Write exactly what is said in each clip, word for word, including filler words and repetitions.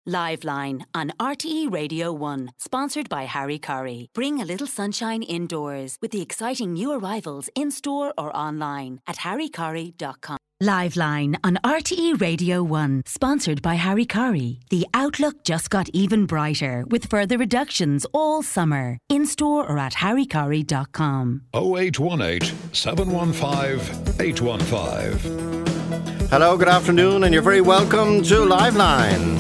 Liveline on R T E Radio one, sponsored by Harry Curry. Bring a little sunshine indoors with the exciting new arrivals in-store or online at harry curry dot com. Liveline on R T E Radio one, sponsored by Harry Curry. The outlook just got even brighter with further reductions all summer. In-store or at harry curry dot com. oh eight one eight, seven one five, eight one five. Hello, good afternoon, and you're very welcome to Liveline.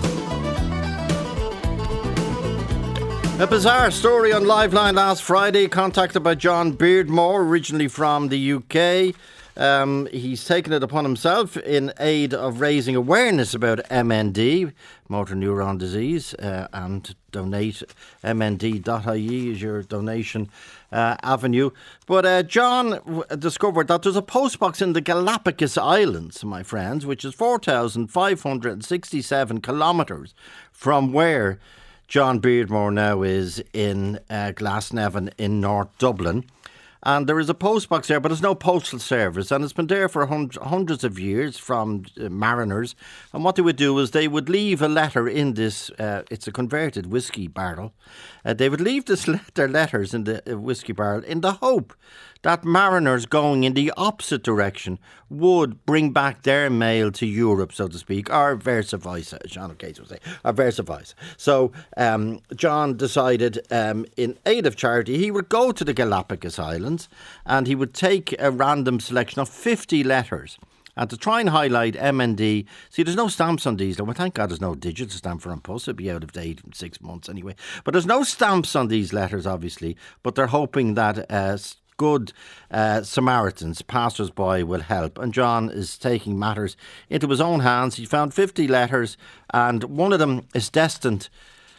A bizarre story on Liveline last Friday, contacted by John Beardmore, originally from the U K. Um, he's taken it upon himself in aid of raising awareness about M N D, motor neuron disease, uh, and donate m n d dot i e is your donation uh, avenue. But uh, John w- discovered that there's a postbox in the Galapagos Islands, my friends, which is four thousand five hundred sixty-seven kilometres from where John Beardmore now is in uh, Glasnevin in North Dublin. And there is a postbox there, but there's no postal service. And it's been there for hund- hundreds of years from uh, mariners. And what they would do is they would leave a letter in this, uh, it's a converted whiskey barrel. Uh, they would leave this le- their letters in the uh, whiskey barrel in the hope that mariners going in the opposite direction would bring back their mail to Europe, so to speak, or versa versa, as John O'Case would say, or versa versa. So um, John decided, um, in aid of charity, he would go to the Galapagos Islands and he would take a random selection of fifty letters. And to try and highlight M N D, see, there's no stamps on these. Well, thank God there's no digital stamp for Post. It'd be out of date in six months anyway. But there's no stamps on these letters, obviously. But they're hoping that uh, good uh, Samaritans, passers-by, will help. And John is taking matters into his own hands. He found fifty letters, and one of them is destined.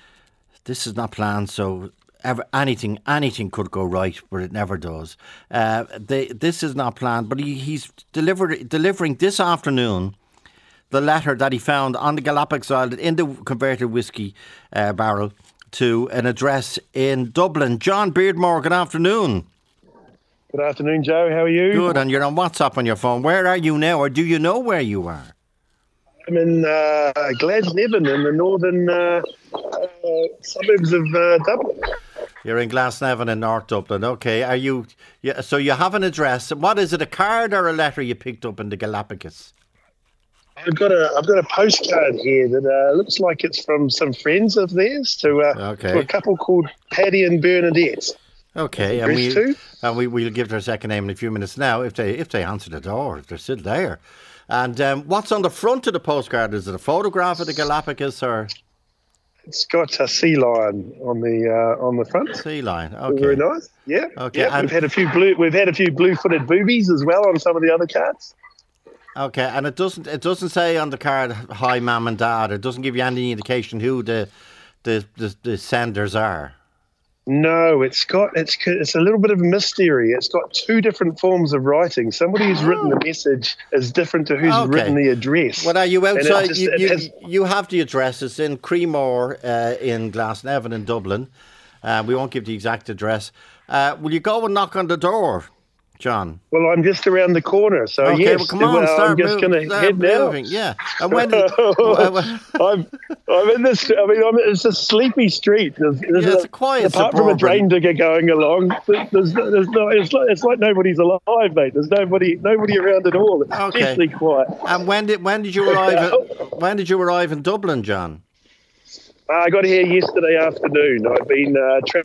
This is not planned, so ever, anything anything could go right, but it never does. Uh, they, this is not planned, but he, he's delivered, delivering this afternoon the letter that he found on the Galapagos Island in the converted whiskey uh, barrel to an address in Dublin. John Beardmore, good afternoon. Good afternoon, Joe. How are you? Good, and you're on WhatsApp on your phone. Where are you now, or do you know where you are? I'm in uh, Glasnevin in the northern uh, uh, suburbs of uh, Dublin. You're in Glasnevin in North Dublin. Okay. Are you? Yeah, so you have an address. What is it? A card or a letter you picked up in the Galapagos? I've got a I've got a postcard here that uh, looks like it's from some friends of theirs to, uh, okay. to a couple called Paddy and Bernadette. Okay, and we and we we'll give their second name in a few minutes now if they if they answer the door, if they're still there. And um, what's on the front of the postcard? Is it a photograph of the Galapagos, or? It's got a sea lion on the uh, on the front. Sea lion, okay. Very nice. Yeah. Okay. Yeah, And we've had a few blue we've had a few blue-footed boobies as well on some of the other cards. Okay, and it doesn't it doesn't say on the card "Hi, Mum and Dad." It doesn't give you any indication who the the the, the senders are. No, it's got it's it's a little bit of a mystery. It's got two different forms of writing. Somebody who's written the message is different to who's Okay. written the address. Well, are you outside? just- You, it you, has- you have the address. It's in Creemore uh, in Glasnevin in Dublin. Uh, we won't give the exact address. Uh, will you go and knock on the door, John? Well, I'm just around the corner, so Okay, yes. well, come on, well, start I'm just move- going to start head moving. now. Yeah, and when? well, I'm I'm in this. I mean, I'm, it's a sleepy street. There's, there's Yeah, it's a, a quiet apart from a suburban. drain digger going along, there's, there's no. It's like it's like nobody's alive, mate. There's nobody nobody around at all. It's Okay. deathly quiet. and when did when did you arrive? At, when did you arrive in Dublin, John? Uh, I got here yesterday afternoon. I've been uh, tra-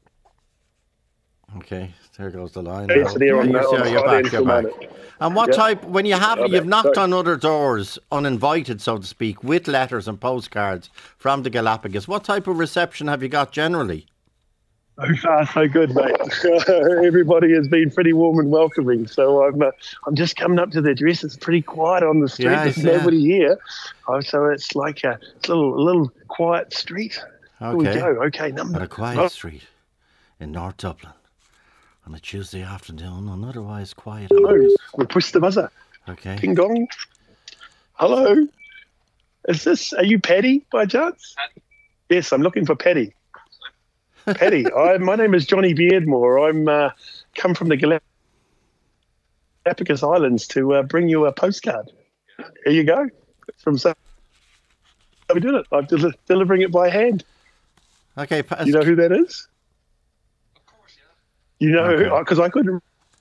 Okay, there goes the line. It's there on Yeah, the- you're- on the you're side back, end you're for a back. moment. And what Yeah. type, when you have, I'm you've back, knocked sorry. on other doors, uninvited, so to speak, with letters and postcards from the Galapagos, what type of reception have you got generally? So far, so good, mate. Everybody has been pretty warm and welcoming. So I'm, uh, I'm just coming up to the address. It's pretty quiet on the street. Yeah, There's yeah. nobody here. Oh, so it's like a, it's a little, a little quiet street. Here we Okay. go. Okay, number. On a quiet Oh, street in North Dublin on a Tuesday afternoon, on otherwise quiet hello. August. We push the buzzer. Okay. Ding dong. Hello. Is this? Are you Paddy by chance? Yes, I'm looking for Paddy. Paddy, I, my name is Johnny Beardmore. I'm uh, come from the Galapagos Islands to uh, bring you a postcard. Here you go. From some. I'm doing it. I'm del- delivering it by hand. Okay. Pa- You know who that is? Of course, yeah. You know, because Okay. I couldn't.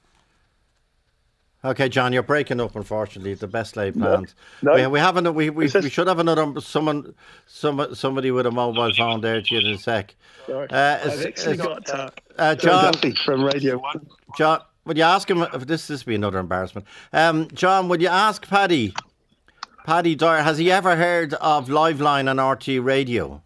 Okay, John, you're breaking up. Unfortunately, the best laid plans. No. we, we have an, we we, Is this- we should have another someone, some somebody with a mobile phone there to you in a sec. Sorry. Uh, I've is- actually is- got uh, Uh, Joe John, Duffy from Radio One. John, would you ask him if this this be another embarrassment? Um, John, would you ask Paddy, Paddy Dyer, has he ever heard of Liveline on R T Radio?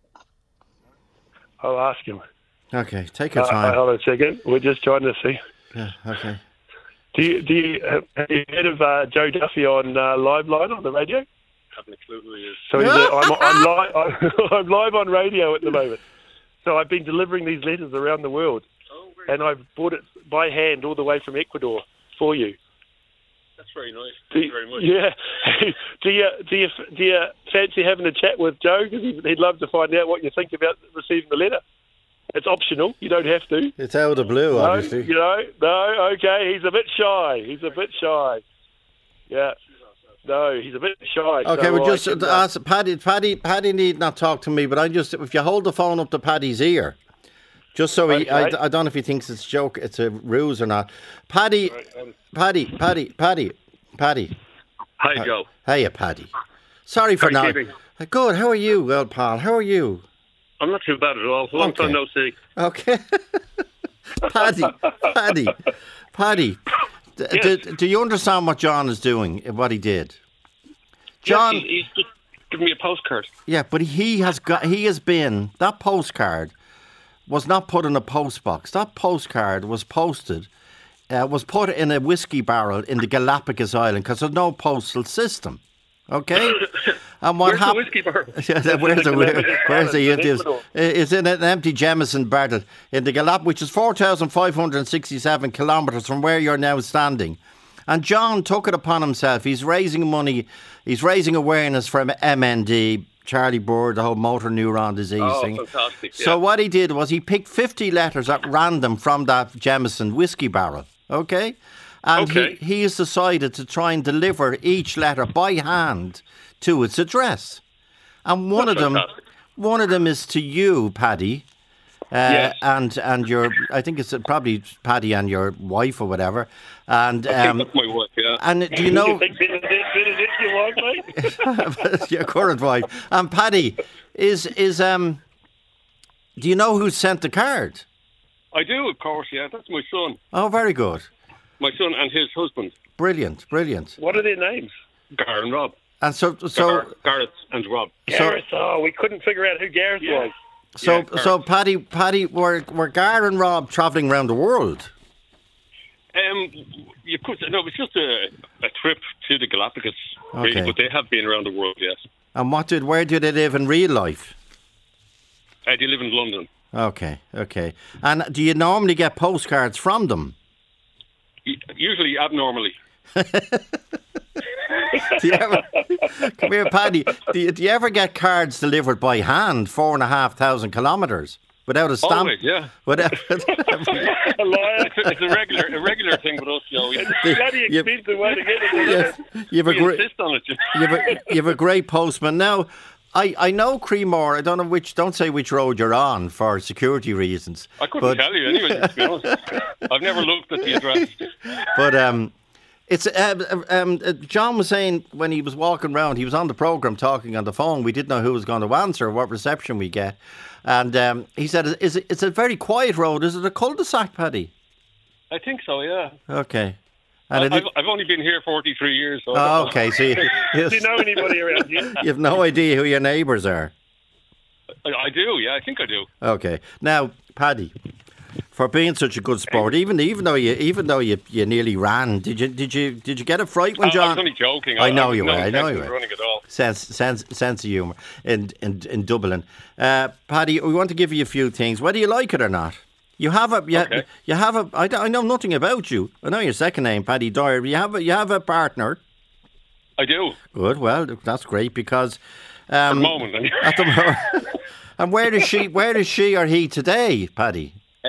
I'll ask him. Okay, take your Uh, time. hold on a second. We're just trying to see. Yeah, okay. Do you do you have you heard of uh, Joe Duffy on uh, Liveline on the radio? Haven't a clue who he is. So he's a, I'm, I'm, li- I'm, I'm live on radio at the moment. So I've been delivering these letters around the world, Oh, very and I've brought it by hand all the way from Ecuador for you. That's very nice. Do Thank you, you very much. Yeah. do you do you do you fancy having a chat with Joe? Because he'd love to find out what you think about receiving the letter. It's optional. You don't have to. It's out of the blue, No, obviously. you know, no. Okay, he's a bit shy. He's a bit shy. Yeah. No, he's a bit shy. Okay, so well, I just can, uh, uh, ask Paddy. Paddy, Paddy need not talk to me, but I just if you hold the phone up to Paddy's ear, just so he, I, Okay. I don't know if he thinks it's a joke, it's a ruse or not. Paddy, Paddy, Paddy, Paddy, Paddy. Hi, Joe. Hiya, Paddy. Sorry for How are you not. keeping? Good. How are you, well, pal? How are you? I'm not too bad at all. Long Okay. time no see. Okay. Paddy, Paddy, Paddy. D- Yes. do, do you understand what John is doing? What he did? John. Yes, he, he's just giving me a postcard. Yeah, but he has got. He has been. That postcard was not put in a post box. That postcard was posted. Uh, was put in a whiskey barrel in the Galapagos Island because there's no postal system. Okay. And what Where's the happened? whiskey barrel? Yeah, where's the where, where's the Island in it is, Ecuador. it's in an empty Jameson barrel in the Galap, which is four thousand five hundred sixty-seven kilometres from where you're now standing. And John took it upon himself. He's raising money. He's raising awareness from M N D, Charlie Board, the whole motor neuron disease Oh, thing. fantastic. So yeah. what he did was he picked fifty letters at random from that Jameson whiskey barrel. Okay. And Okay. he, he has decided to try and deliver each letter by hand to its address. And one That's of them, fantastic. one of them is to you, Paddy, uh, Yes. and and your, I think it's probably Paddy and your wife or whatever. And I um, think that's my wife, yeah. and do you know You think Benedict, Benedict you want, mate? your current wife? And Paddy is is um. Do you know who sent the card? I do, of course, yeah. That's my son. Oh, very good, My son and his husband, brilliant, brilliant. What are their names? Gar and Rob. And so so Gar, Gareth and Rob. Gareth. Oh, we couldn't figure out who Gareth Yeah. was. so Yeah, so Paddy Paddy were were Gar and Rob travelling around the world? Um, you could no, it was just a, a trip to the Galapagos, really, Okay. but they have been around the world, yes. And what did where did they live in real life? I do live in London. Okay, okay. And do you normally get postcards from them? U- Usually abnormally. Do you ever, come here, Paddy. Do you, do you ever get cards delivered by hand, four and a half thousand kilometres, without a stamp? Always, yeah. Without, A liar. It's a, it's a regular, a regular thing with us, Joe. We, Bloody You- expensive way to get it. isn't it? you, you have a we great, insist on it. you- you have a, you have a great postman. Now, I, I know Creemore. I don't know which. Don't say which road you're on for security reasons. I couldn't but, tell you anyway, to be honest. I've never looked at the address. But um, it's uh, um, uh, John was saying when he was walking around, he was on the program talking on the phone. We didn't know who was going to answer, what reception we get, and um, he said, "Is it, it's a very quiet road? Is it a cul-de-sac, Paddy?" I think so, yeah. Okay. I, And I've, it, I've only been here forty-three years. So I oh, don't know. okay. So you, Do you know anybody around here? you have no idea who your neighbours are. I, I do, yeah, I think I do. Okay. Now, Paddy, for being such a good sport, even even though you even though you, you nearly ran, did you did you did you get a fright when I, I John? was only joking. I know I, you no were. I know intention you of were. running at all. Sense, sense, sense of humour in, in in Dublin. Uh, Paddy, we want to give you a few things, whether you like it or not. You have a, you, Okay. you have a. I, don't- I know nothing about you. I know your second name, Paddy Dyer. You have a, you have a partner. I do. Good. Well, that's great because At um, the moment. anyway. at the moment. And where is she? Where is she or he today, Paddy? Uh,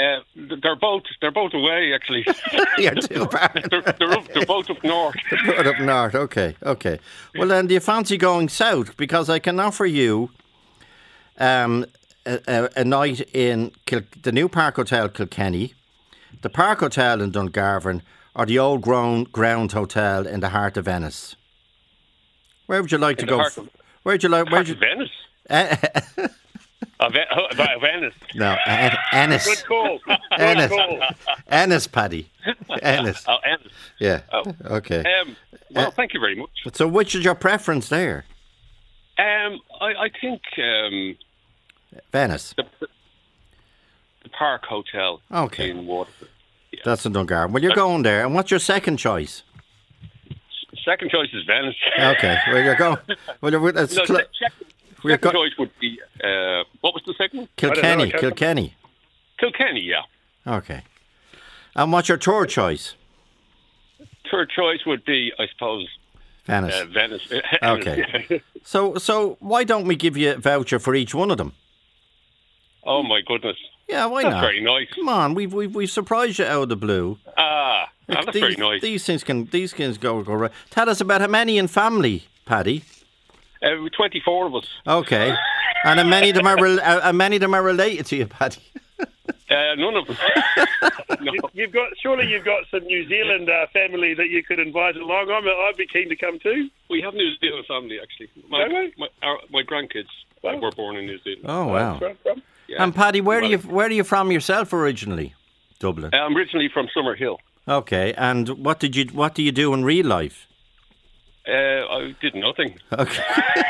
they're both they're both away actually. You're too bad. they're, they're, up, they're both up north. They're both up north. Okay, okay. Well, then, do you fancy going south? Because I can offer you um, a, a, a night in Kil- the new Park Hotel Kilkenny, the Park Hotel in Dungarvan, or the Old Ground Ground Hotel in the heart of Venice. Where would you like In to the go? heart F- of- Where'd you like? Heart Where'd you? of Venice. Uh, Uh, Ve- oh, Ve- Venice. no, En- Ennis. Good call. Good Ennis. call. Ennis, Paddy. Ennis. Oh, Ennis. Yeah. Oh. Okay. Um, well, Uh, thank you very much. So, which is your preference there? Um, I, I think um, Venice. the, the Park Hotel Okay. in Waterford. Yeah. That's in Dungarvan. Well, you're going there. And what's your second choice? Second choice is Venice. Okay. Well, you're going. Well, you're, it's No, cl- se- second, we're second go- choice would be uh, what was the second? Kilkenny. I don't know, I can't- Kilkenny. Kilkenny. Yeah. Okay. And what's your third choice? Third choice would be, I suppose, Venice. uh, Venice. Okay. So, so why don't we give you a voucher for each one of them? Oh my goodness. Yeah, why That's not? very nice. Come on, we've we've we've surprised you out of the blue. Ah, that's these, very nice. These things can these things go go right. Tell us about how many in family, Paddy. Uh, twenty-four of us. Okay, and how many of them are rel- uh, how many of them are related to you, Paddy? Uh, none of them. no. You've got surely you've got some New Zealand uh, family that you could invite along. I'm, I'd be keen to come too. We have New Zealand family actually. My Do we? my, our, my grandkids uh, were born in New Zealand. Oh wow! From, from. Yeah. And Paddy, where Well, are you where are you from yourself originally? Dublin. I'm originally from Summerhill. Okay, and what did you what do you do in real life? Uh, I did nothing. Okay.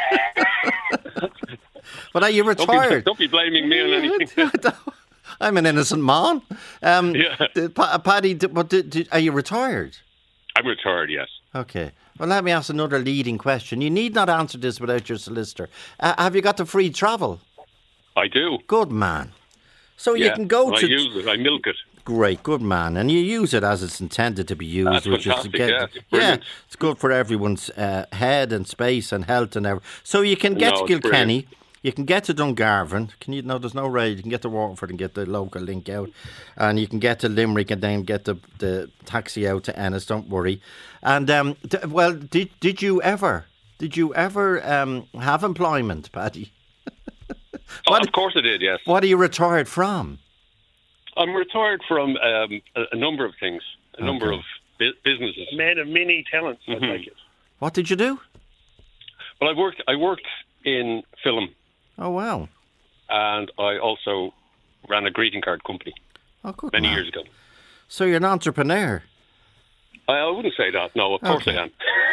But are you Don't be, retired? don't be blaming me on anything. I'm an innocent man. Um, Yeah. d- Pa- Paddy, d- but d- d- are you retired? I'm retired, yes. Okay. Well, let me ask another leading question. You need not answer this without your solicitor. Uh, have you got the free travel? I do. Good man. So you Yeah. can go And I to. use it. I milk it. Great, good man, and you use it as it's intended to be used, That's which fantastic, is to yeah, get, it's brilliant. it's good for everyone's uh, head and space and health and everything. So you can get No, to it's Kilkenny, you can get to Dungarvan. Can you? No, there's no rail. You can get to Waterford and get the local link out, and you can get to Limerick and then get the the taxi out to Ennis. Don't worry. And um, d- well, did did you ever did you ever um, have employment, Paddy? Oh, What- of course I did, yes. What are you retired from? I'm retired from um, a, a number of things, a number Okay. of bu- businesses. Man of many talents, I Mhm. take it. What did you do? Well, I worked. I worked in film, Oh wow! and I also ran a greeting card company Oh, good many man. years ago. So you're an entrepreneur. I, I wouldn't say that. No, of course Okay. I am.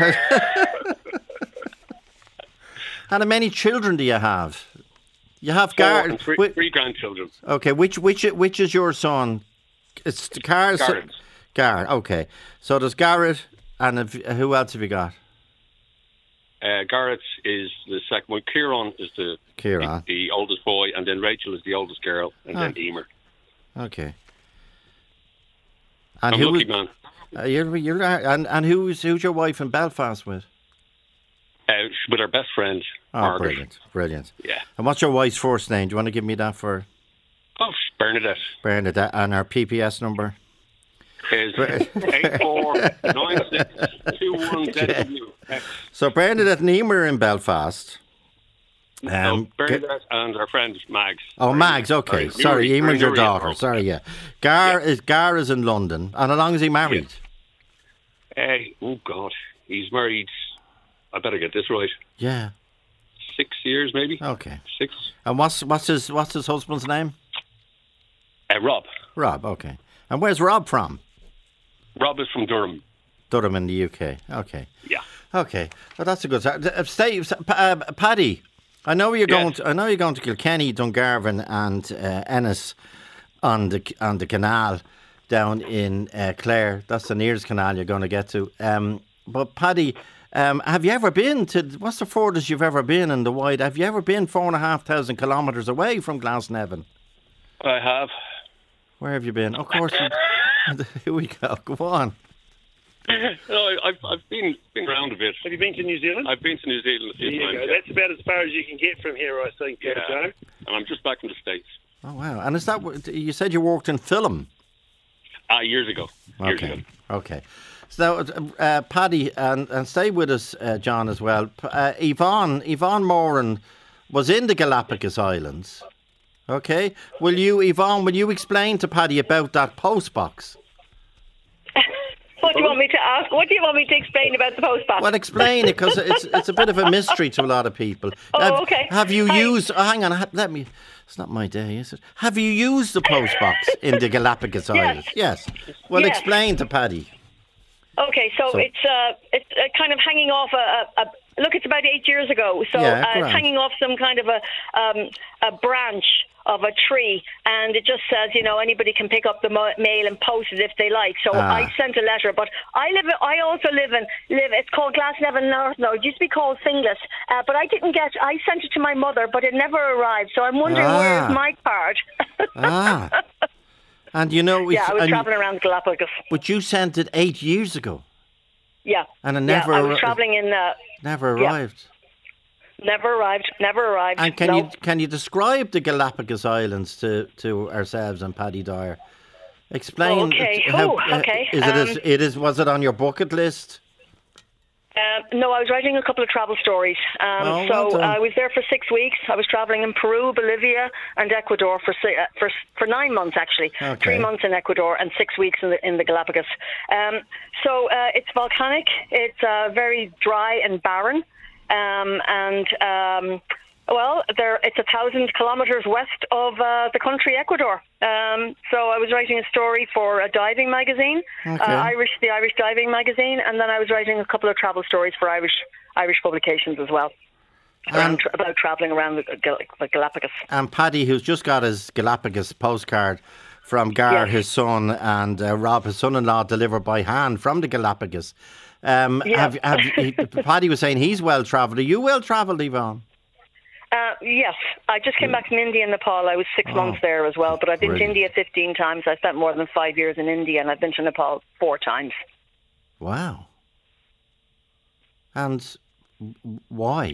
And how many children do you have? You have Four Gar. and three, whi- three grandchildren. Okay, which which which is your son? It's the Garrett. Garrett. Garrett. Okay, so there's Garrett, and if, who else have you got? Uh, Garrett is the second one. Kieran is the, Kieran. the the oldest boy, and then Rachel is the oldest girl, and then Ah. Emer. Okay. And I'm who? lucky, is- man. Uh, you're, you're, and and who's who's your wife in Belfast with? Uh, with our best friend, Oh, Margaret. brilliant, brilliant. Yeah. And what's your wife's first name? Do you want to give me that for Oh, Bernadette Bernadette and our P P S number? is eight four nine six two one Z W. So Bernadette and Emer are in Belfast. So Um, Bernadette and our friend Mags. Oh, Or Mags, Emer. okay. Sorry, Sorry, Nuri- Emer's your Nuri- daughter. Sorry, yeah. Gar Yeah. is Gar is in London. And how long is he married? Hey, oh God, he's married. I better get this right. Yeah. Six years, maybe. Okay. Six. And what's what's his what's his husband's name? Uh, Rob. Rob, okay. And where's Rob from? Rob is from Durham. Durham in the U K. Okay. Yeah. Okay. Well, that's a good start. Uh, stay, uh, Paddy, I know you're Yes. going to, I know you're going to Kilkenny, Dungarvan and uh, Ennis on the on the canal down in uh, Clare. That's the nearest canal you're going to get to. Um, but Paddy, um, have you ever been to, what's the furthest you've ever been in the wide? Have you ever been four and a half thousand kilometres away from Glasnevin? I have. Where have you been? Of course. Here we go. Go on. No, I, I've I've been been around a bit. Have you been to New Zealand? I've been to New Zealand a There few you times. go. yeah. That's about as far as you can get from here, I think, uh, Yeah. Joe. And I'm just back from the States. Oh, wow. And is that, what- you said you worked in film? Ah, years ago. Years Okay. ago. Okay. So, uh, Paddy, and, and stay with us, uh, John, as well. Uh, Yvonne, Yvonne Moran was in the Galapagos Islands. Okay. Will you, Yvonne, will you explain to Paddy about that postbox? What do you want me to ask? What do you want me to explain about the postbox? Well, explain it, because it's it's a bit of a mystery to a lot of people. Oh, have, okay. Have you Hi. used? Oh, hang on. ha- Let me. It's not my day, is it? Have you used the postbox in the Galapagos Islands? Yes. Well, Yes. explain to Paddy. Okay, so, So- it's uh, it's uh, kind of hanging off a, a, a look. It's about eight years ago, so Yeah, uh, it's grand. hanging off some kind of a um, a branch of a tree, and it just says, you know, anybody can pick up the mo- mail and post it if they like. So Ah. I sent a letter, but I live. I also live in live. It's called Glasnevin North. No, it used to be called Finglas, uh, but I didn't get. I sent it to my mother, but it never arrived. So I'm wondering Ah. where's my card. Ah. And you know, if, yeah, I was and, traveling around the Galapagos. but you sent it eight years ago, Yeah, and it never yeah, I was arri- traveling in. Uh, never yeah. arrived. never arrived. Never arrived. And can no. you can you describe the Galapagos Islands to, to ourselves and Paddy Dyer? Explain. Oh, okay. uh, how- Oh, uh, okay. Is it? Um, as- it is. Was it on your bucket list? Uh, no, I was writing a couple of travel stories. Um, Oh, so well done. I was there for six weeks. I was traveling in Peru, Bolivia, and Ecuador for si- uh, for for nine months actually. Okay. Three months in Ecuador and six weeks in the in the Galapagos. Um, so uh, it's volcanic. It's uh, very dry and barren, um, and um, well, there it's a thousand kilometers west of uh, the country Ecuador. Um, so I was writing a story for a diving magazine, Okay. uh, Irish, the Irish Diving Magazine, and then I was writing a couple of travel stories for Irish Irish publications as well, around, And- tra- about travelling around the, Gal- the Galapagos. And Paddy, who's just got his Galapagos postcard from Gar, Yes. his son, and uh, Rob, his son-in-law, delivered by hand from the Galapagos. Um, Yeah. have, have, he, Paddy was saying he's well travelled. Are you well travelled, Yvonne? Uh, yes, I just came back from India and Nepal. I was six Oh, months there as well, but I've been brilliant. to India fifteen times. I spent more than five years in India, and I've been to Nepal four times. Wow. And w- why?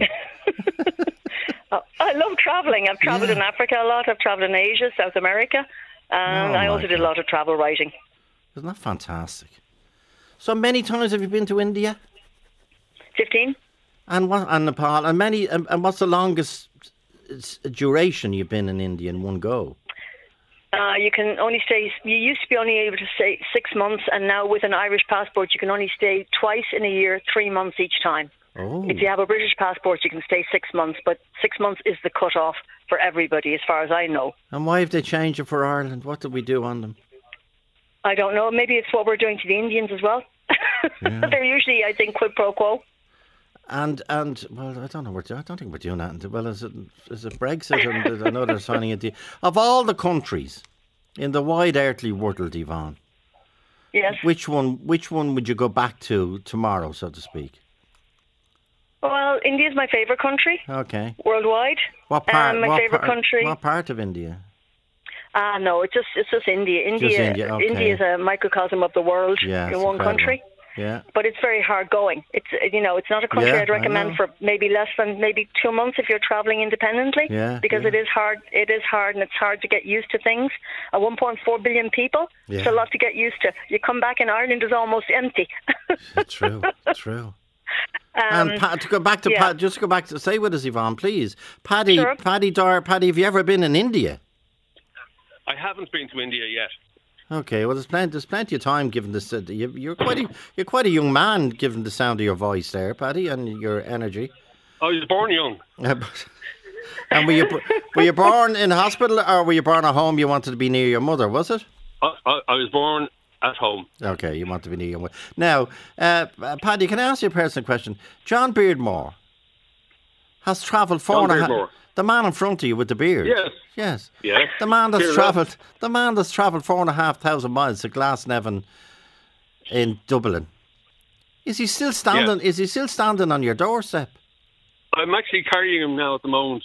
Uh, I love travelling. I've travelled Yeah. in Africa a lot. I've travelled in Asia, South America, and Oh, I my also did a God. lot of travel writing. Isn't that fantastic? So many times have you been to India Fifteen. and what and Nepal and many and, and what's the longest s- duration you've been in India in one go? Uh, you can only stay. You used to be only able to stay six months, and now with an Irish passport, you can only stay twice in a year, three months each time. Oh, If you have a British passport, you can stay six months, but six months is the cut-off for everybody, as far as I know. and why have they changed it for Ireland? What did we do on them? I don't know. Maybe it's what we're doing to the Indians as well. They're usually, I think, quid pro quo. And and well, I don't know. We're, I don't think we're doing that. Well, is it is it Brexit? And I know they're signing a deal. Of all the countries in the wide earthly world, Yvonne, Yes. which one which one would you go back to tomorrow, so to speak? Well, India's my favourite country Okay. worldwide. What part? Um, my what favourite part- country. What part of India? Ah, no, it's just it's just India. India, India, okay. India is a microcosm of the world Yeah, in it's one incredible. country. Yeah. But it's very hard going. It's uh, you know, it's not a country Yeah, I'd I recommend know. for maybe less than maybe two months if you're traveling independently. Yeah, because yeah. it is hard. It is hard, and it's hard to get used to things. At one point four billion people, it's Yeah. a lot to get used to. You come back and Ireland is almost empty. True. True. um, and pa- to go back to yeah. Pat, just go back to say with us, Yvonne, please. Paddy, Sure. Paddy Dyer, Paddy, have you ever been in India? I haven't been to India yet. Okay, well, there's plenty, there's plenty of time given this. Uh, you, you're quite a, you're quite a young man, given the sound of your voice there, Paddy, and your energy. I was born young. Uh, but- and were you were you born in hospital or were you born at home? You wanted to be near your mother, was it? I, I, I was born at home. Okay, you want to be near your mother. Now, uh, uh, Paddy, can I ask you a personal question? John Beardmore has travelled four John and a half. Beardmore. The man in front of you with the beard. Yes. Yes. Yes. The man that's Fair enough. travelled. The man that's travelled four and a half thousand miles to Glasnevin in Dublin. Is he still standing? Yes. Is he still standing on your doorstep? I'm actually carrying him now at the moment.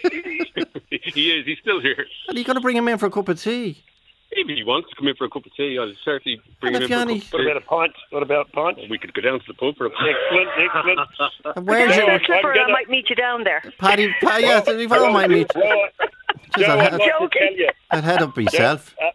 He is. He's still here. Are you going to bring him in for a cup of tea? If he wants to come in for a cup of tea, I'll certainly bring And him if in for a you cup What of tea. about a pint? What about a pint? We could go down to the pub for a pint. Excellent, excellent. And where's Say your that, Clifford, I'm I gonna- might meet you down there. Paddy? Paddy, yes, we've all might meet. Well, Just Joe, I'd, I'd head, like to Joking. tell you. I'd head up myself. Uh,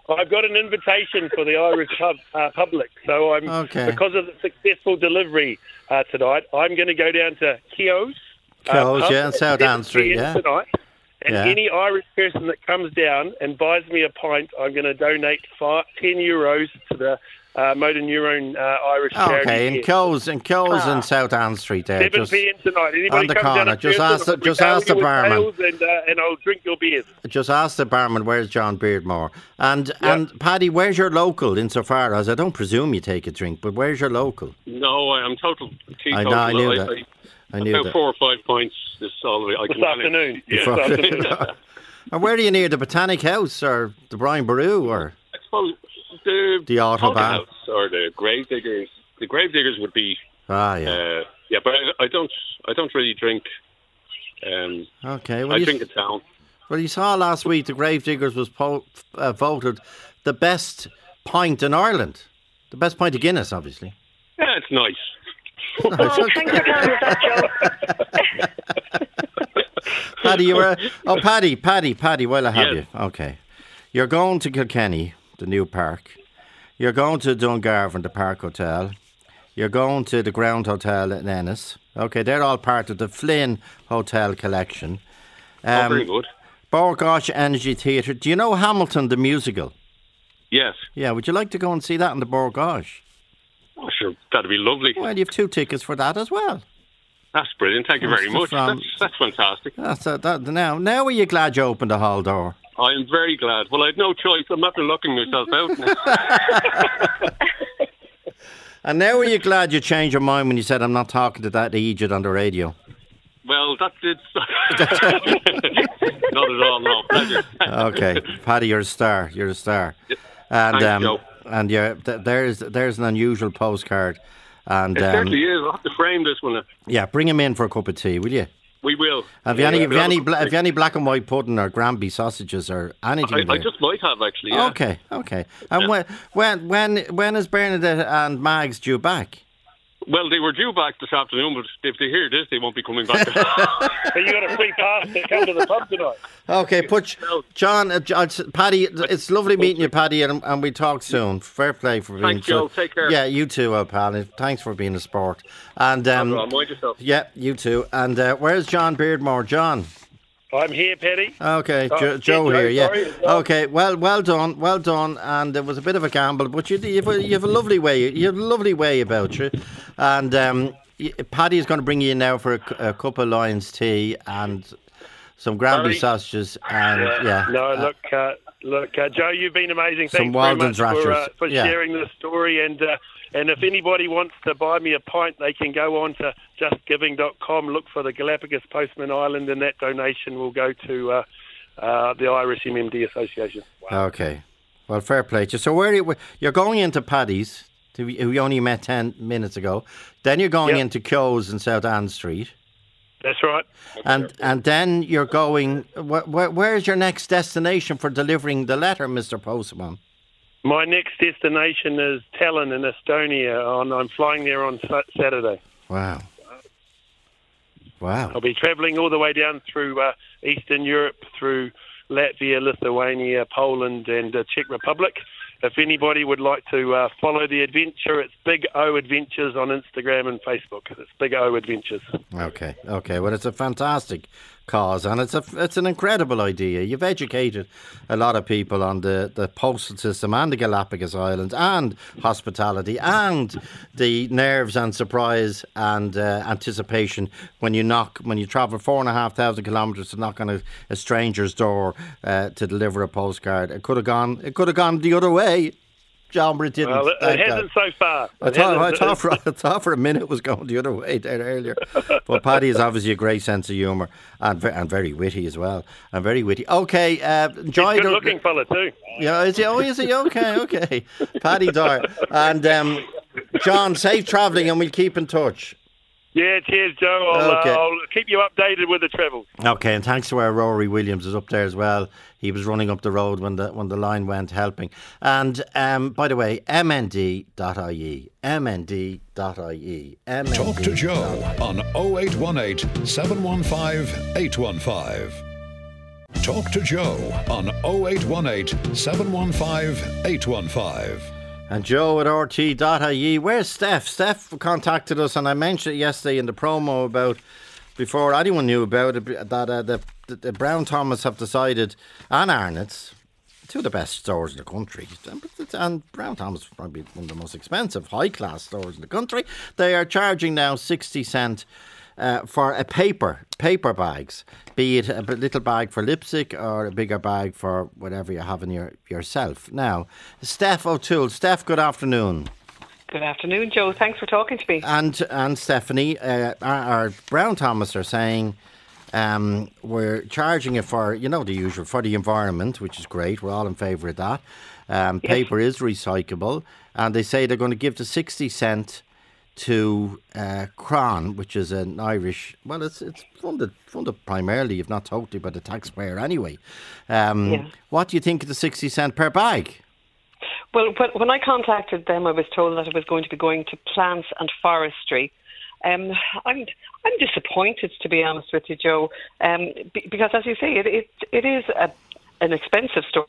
I've got an invitation for the Irish pub, uh, public. So I'm Okay. because of the successful delivery uh, tonight, I'm going to go down to Keogh's. Keogh's, uh, yeah, on South Ann Street, yeah. Tonight. And Yeah. any Irish person that comes down and buys me a pint, I'm going to donate five, ten euros to the uh, Motor Neurone uh, Irish charity. Okay, in here. Coles, in Coles Ah. in South Ann Street there. seven just p.m. tonight. Anybody on the comes corner, down just ask the- just regale ask the you with barman. tales And, uh, and I'll drink your beers. just ask the barman, where's John Beardmore? And Yeah. and Paddy, where's your local? Insofar as I don't presume you take a drink, but where's your local? No, I- I'm total teetotal. I know, I knew I, that. I, I knew about that. four or five points this all I This can manage. afternoon. Yeah. This afternoon. And where are you near? The Botanic House or the Brian Boru or I suppose the The Autobahn. House or the Gravediggers. The Gravediggers would be. ah yeah. Uh, yeah, but I, I don't. I don't really drink. Um, Okay, well I you, drink at town. well you saw last week the Gravediggers was po- uh, voted the best pint in Ireland, the best pint of Guinness, obviously. Yeah, it's nice. Oh, thanks for telling us that, Joe. Paddy, you were oh Paddy, Paddy, Paddy. Well, I have Yes. you. Okay, you're going to Kilkenny, the new park. You're going to Dungarvan, the Park Hotel. You're going to the Ground Hotel in Ennis. Okay, they're all part of the Flynn Hotel collection. oh, very good. Borgosh Energy Theatre. Do you know Hamilton the musical? Yes. Yeah, would you like to go and see that in the Borgosh? Oh, sure. That'd be lovely. Well, you have two tickets for that as well. That's brilliant. Thank you very That's much. from- That's, that's fantastic. That's uh, that. Now, now, are you glad you opened the hall door? I am very glad. Well, I had no choice. I'm after locking myself out now. And now, are you glad you changed your mind when you said I'm not talking to that idiot on the radio? Well, that did. Not at all, no. Pleasure. Okay, Paddy, you're a star. You're a star. And Thanks, um, Joe. and you're, th- there's there's an unusual postcard. And It um, certainly is. I'll have to frame this one. yeah, bring him in for a cup of tea, will you? We will. Have you Yeah, any have you we'll any have a- bla- have you any black and white pudding or Granby sausages or anything? I, I there? just might have, actually. Yeah. Okay, okay. And when when when when is Bernadette and Mags due back? Well, they were due back this afternoon, but if they hear this, they won't be coming back. So you got a free pass to come to the pub tonight. Okay, put John, uh, John Paddy. It's lovely meeting you, Paddy, and, and we talk soon. Fair play for being. Thanks, Joe. so- Take care. Yeah, you too, uh, pal. and Thanks for being a sport. And um, No problem. Mind yourself. yeah, you too. And uh, where's John Beardmore? John. I'm here, Paddy. Okay, Oh, jo- yeah, Joe Joe, here. Yeah. sorry, Joe. Okay. Well, well done, well done. And it was a bit of a gamble, but you you have a, you have a lovely way. You have a lovely way about you. And um, y- Paddy is going to bring you in now for a, cu- a cup of Lions tea and some Granby Sorry. sausages. And yeah. No, uh, look, uh, look, uh, Joe, you've been amazing. Some Thanks very Walden's much for, uh, rashers. for Yeah. sharing this story. And uh, and if anybody wants to buy me a pint, they can go on to just giving dot com, look for the Galapagos Postman Island, and that donation will go to uh, uh, the Irish M M D Association. Okay. Well, fair play to you. So where are you, you're going into Paddy's, who we only met ten minutes ago. Then you're going Yep. into Keogh's in South Ann Street. That's right. And and then you're going. Wh- wh- where's your next destination for delivering the letter, Mister Postman? My next destination is Tallinn in Estonia. On, I'm flying there on Sa- Saturday. Wow. Wow. I'll be travelling all the way down through uh, Eastern Europe, through Latvia, Lithuania, Poland, and uh, Czech Republic. If anybody would like to uh, follow the adventure, it's Big O Adventures on Instagram and Facebook. It's Big O Adventures. Okay. Okay. Well, it's a fantastic cause, and it's a it's an incredible idea. You've educated a lot of people on the, the postal system and the Galapagos Islands and hospitality and the nerves and surprise and uh, anticipation when you knock when you travel four and a half thousand kilometres to knock on a, a stranger's door uh, to deliver a postcard. It could have gone. It could have gone the other way. John, but it didn't. Well, it, Thank it God. hasn't so far. I It thought, I, hasn't- thought for, I thought for a minute it was going the other way there earlier. But Paddy has obviously a great sense of humour and, ve- and very witty as well. And very witty. Okay, uh, enjoy Good the- looking fella too. Yeah, is he? Oh, is he? Okay, okay. Paddy Dyer. And um, John, safe travelling and we'll keep in touch. Yeah, cheers, Joe. I'll, Okay. uh, I'll keep you updated with the travel. Okay, and thanks to our Rory Williams is up there as well. He was running up the road when the when the line went, helping. And um, by the way, m n d dot i e, m n d dot i e. Talk to Joe on oh eight one eight, seven one five, eight one five. Talk to Joe on oh eight one eight, seven one five, eight one five. And Joe at R T dot I E. Where's Steph? Steph contacted us, and I mentioned it yesterday in the promo about, before anyone knew about it, that uh, the, the Brown Thomas have decided, and Arnott's, two of the best stores in the country, and Brown Thomas is probably one of the most expensive, high-class stores in the country. They are charging now sixty cent uh, for a paper, paper bags, be it a little bag for lipstick or a bigger bag for whatever you have in your, yourself. Now, Steph O'Toole. Steph, good afternoon. Good afternoon, Joe. Thanks for talking to me. And and Stephanie, uh, our, our Brown Thomas are saying um, we're charging it for, you know, the usual, for the environment, which is great. We're all in favour of that. Um, yes. Paper is recyclable. And they say they're going to give the sixty cent to uh, Cran, which is an Irish, well, it's it's funded funded primarily, if not totally, by the taxpayer anyway. Um, yeah. What do you think of the sixty cent per bag? Well, when I contacted them, I was told that it was going to be going to plants and forestry. Um, I'm I'm disappointed, to be honest with you, Joe, um, b- because as you say, it it, it is a, an expensive store.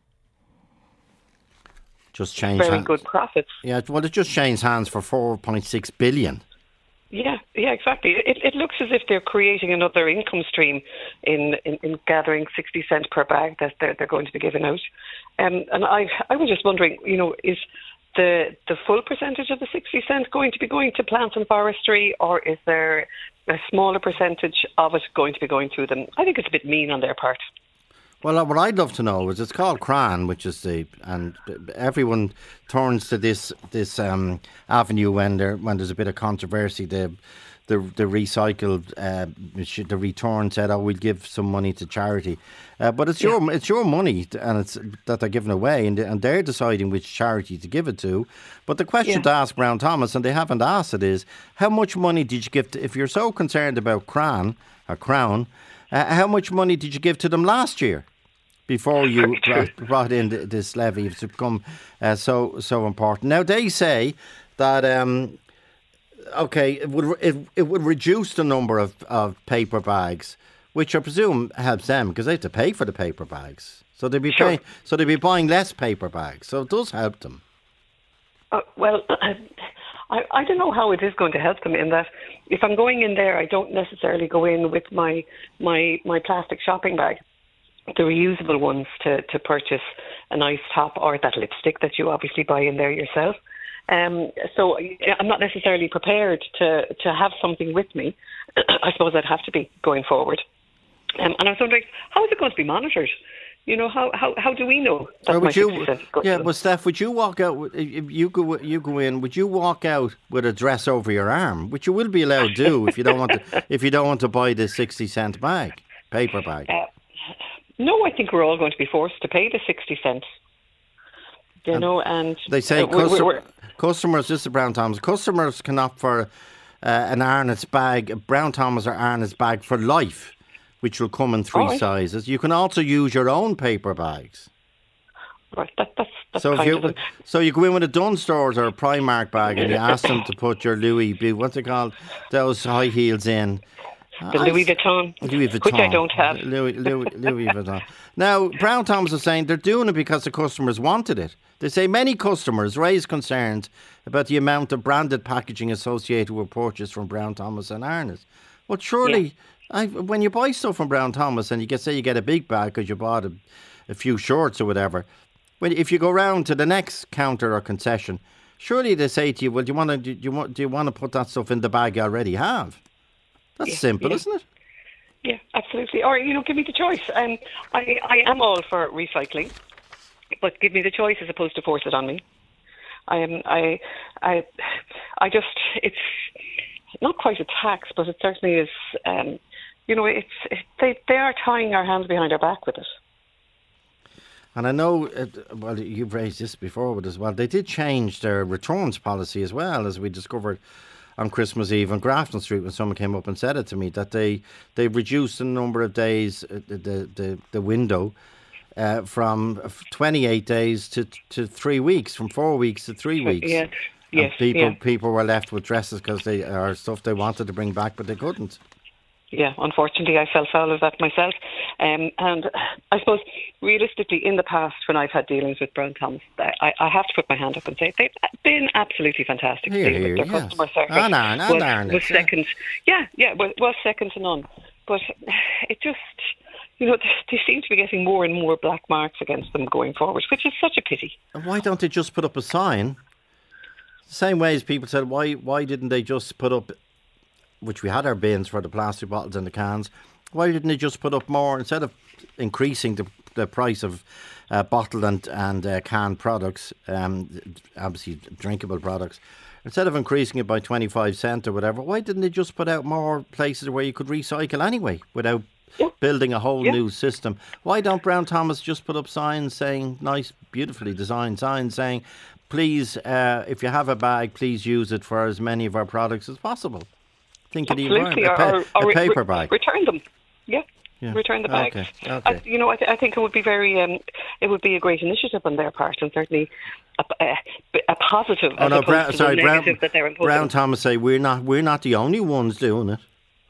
Just changed very hands. Good profits. Yeah, well, it just changed hands for four point six billion. Yeah, yeah, exactly. It it looks as if they're creating another income stream in, in, in gathering sixty cent per bag that they're they're going to be giving out. Um, and I I was just wondering, you know, is the the full percentage of the sixty cent going to be going to plants and forestry, or is there a smaller percentage of it going to be going to them? I think it's a bit mean on their part. Well, what I'd love to know is, it's called Cran, which is the, and everyone turns to this this um, avenue when there when there's a bit of controversy. The the the recycled uh, the return said, "Oh, we'll give some money to charity," uh, but it's your yeah. it's your money, and it's that they're giving away, and and they're deciding which charity to give it to. But the question yeah. to ask Brown Thomas, and they haven't asked it, is how much money did you give to, if you're so concerned about Cran or Crown, uh, how much money did you give to them last year? Before you brought, brought in this levy, it's become uh, so so important. Now they say that um, okay, it would it, it would reduce the number of, of paper bags, which I presume helps them because they have to pay for the paper bags. So they'd be sure. paying, so they'd be buying less paper bags. So it does help them. Uh, well, I I don't know how it is going to help them in that if I'm going in there, I don't necessarily go in with my my my plastic shopping bag. The reusable ones to, to purchase a nice top or that lipstick that you obviously buy in there yourself. Um, so I'm not necessarily prepared to, to have something with me. I suppose I'd have to be going forward. Um, and I was wondering, how is it going to be monitored? You know, how how, how do we know that my you, sixty cents is going Yeah, to well, Steph, would you walk out, if you go, you go in, would you walk out with a dress over your arm, which you will be allowed to do if you don't want to, if you don't want to buy the sixty cent bag, paper bag? Uh, No, I think we're all going to be forced to pay the sixty cents. You and know, and they say uh, custom- we're, we're, customers, this is Brown Thomas, customers can opt for uh, an Arnott's bag, a Brown Thomas or Arnott's bag for life, which will come in three right. sizes. You can also use your own paper bags. Right, that, that's, that's so kind if you of a... so you go in with a Dunnes Stores or a Primark bag and you ask them to put your Louis, what's it called, those high heels in. The Louis Vuitton, Louis Vuitton, which I don't have. Louis, Louis, Louis Vuitton. Now, Brown Thomas is saying they're doing it because the customers wanted it. They say many customers raise concerns about the amount of branded packaging associated with purchase from Brown Thomas and Arnott's. But surely, yeah. I, when you buy stuff from Brown Thomas and you get say you get a big bag because you bought a, a few shorts or whatever, when if you go round to the next counter or concession, surely they say to you, "Well, do you want to do you want do you want to put that stuff in the bag you already have?" That's yeah, simple, yeah. isn't it? Yeah, absolutely. Or, you know, give me the choice. Um, I, I am all for recycling, but give me the choice as opposed to force it on me. I am, I, I, I just, it's not quite a tax, but it certainly is, um, you know, it's, it, they, they are tying our hands behind our back with it. And I know, uh, well, you've raised this before with as well, they did change their returns policy as well, as we discovered on Christmas Eve on Grafton Street when someone came up and said it to me, that they they reduced the number of days, uh, the, the the window uh, from twenty-eight days to to three weeks, from four weeks to three weeks. Yes, yes, people yeah. people were left with dresses because they are stuff they wanted to bring back but they couldn't. yeah, unfortunately, I fell foul of that myself. Um, and I suppose, realistically, in the past, when I've had dealings with Brown Thomas, I, I have to put my hand up and say they've been absolutely fantastic. Here, dealing here, with their yes. customer service Oh, no, no, was, darn it, was yeah. second. Yeah, yeah, was, was second to none. But it just, you know, they, they seem to be getting more and more black marks against them going forward, which is such a pity. And why don't they just put up a sign? The same way as people said, why why didn't they just put up, which we had our bins for the plastic bottles and the cans, why didn't they just put up more, instead of increasing the, the price of uh, bottled and, and uh, canned products, um, obviously drinkable products, instead of increasing it by twenty-five cent or whatever, why didn't they just put out more places where you could recycle anyway without Yeah. building a whole Yeah. new system? Why don't Brown Thomas just put up signs saying, nice, beautifully designed signs saying, please, uh, if you have a bag, please use it for as many of our products as possible. Think of the Absolutely, environment. A, pa- or, or a paper re- bag. Return them. Yeah. Yeah. Return the bags. Okay, okay. I, you know, I, th- I think it would be very, um, it would be a great initiative on their part, and certainly a, a, a positive Oh as no, opposed Brown, to sorry, the Brown, negative that they're imposing. Brown Thomas say we're not we're not the only ones doing it.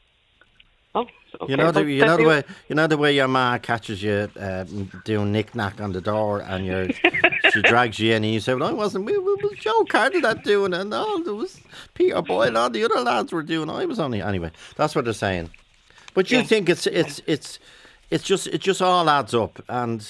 Oh, okay. You know the Well, you know that the you- way you know the way your ma catches you uh, doing knick knack on the door, and you she drags you in, and you say, "Well, I wasn't. It was Joe Carter that doing it. No, there was Peter Boyle. All the other lads were doing. I was only anyway." That's what they're saying. But you Yeah. think it's it's it's it's just it just all adds up, and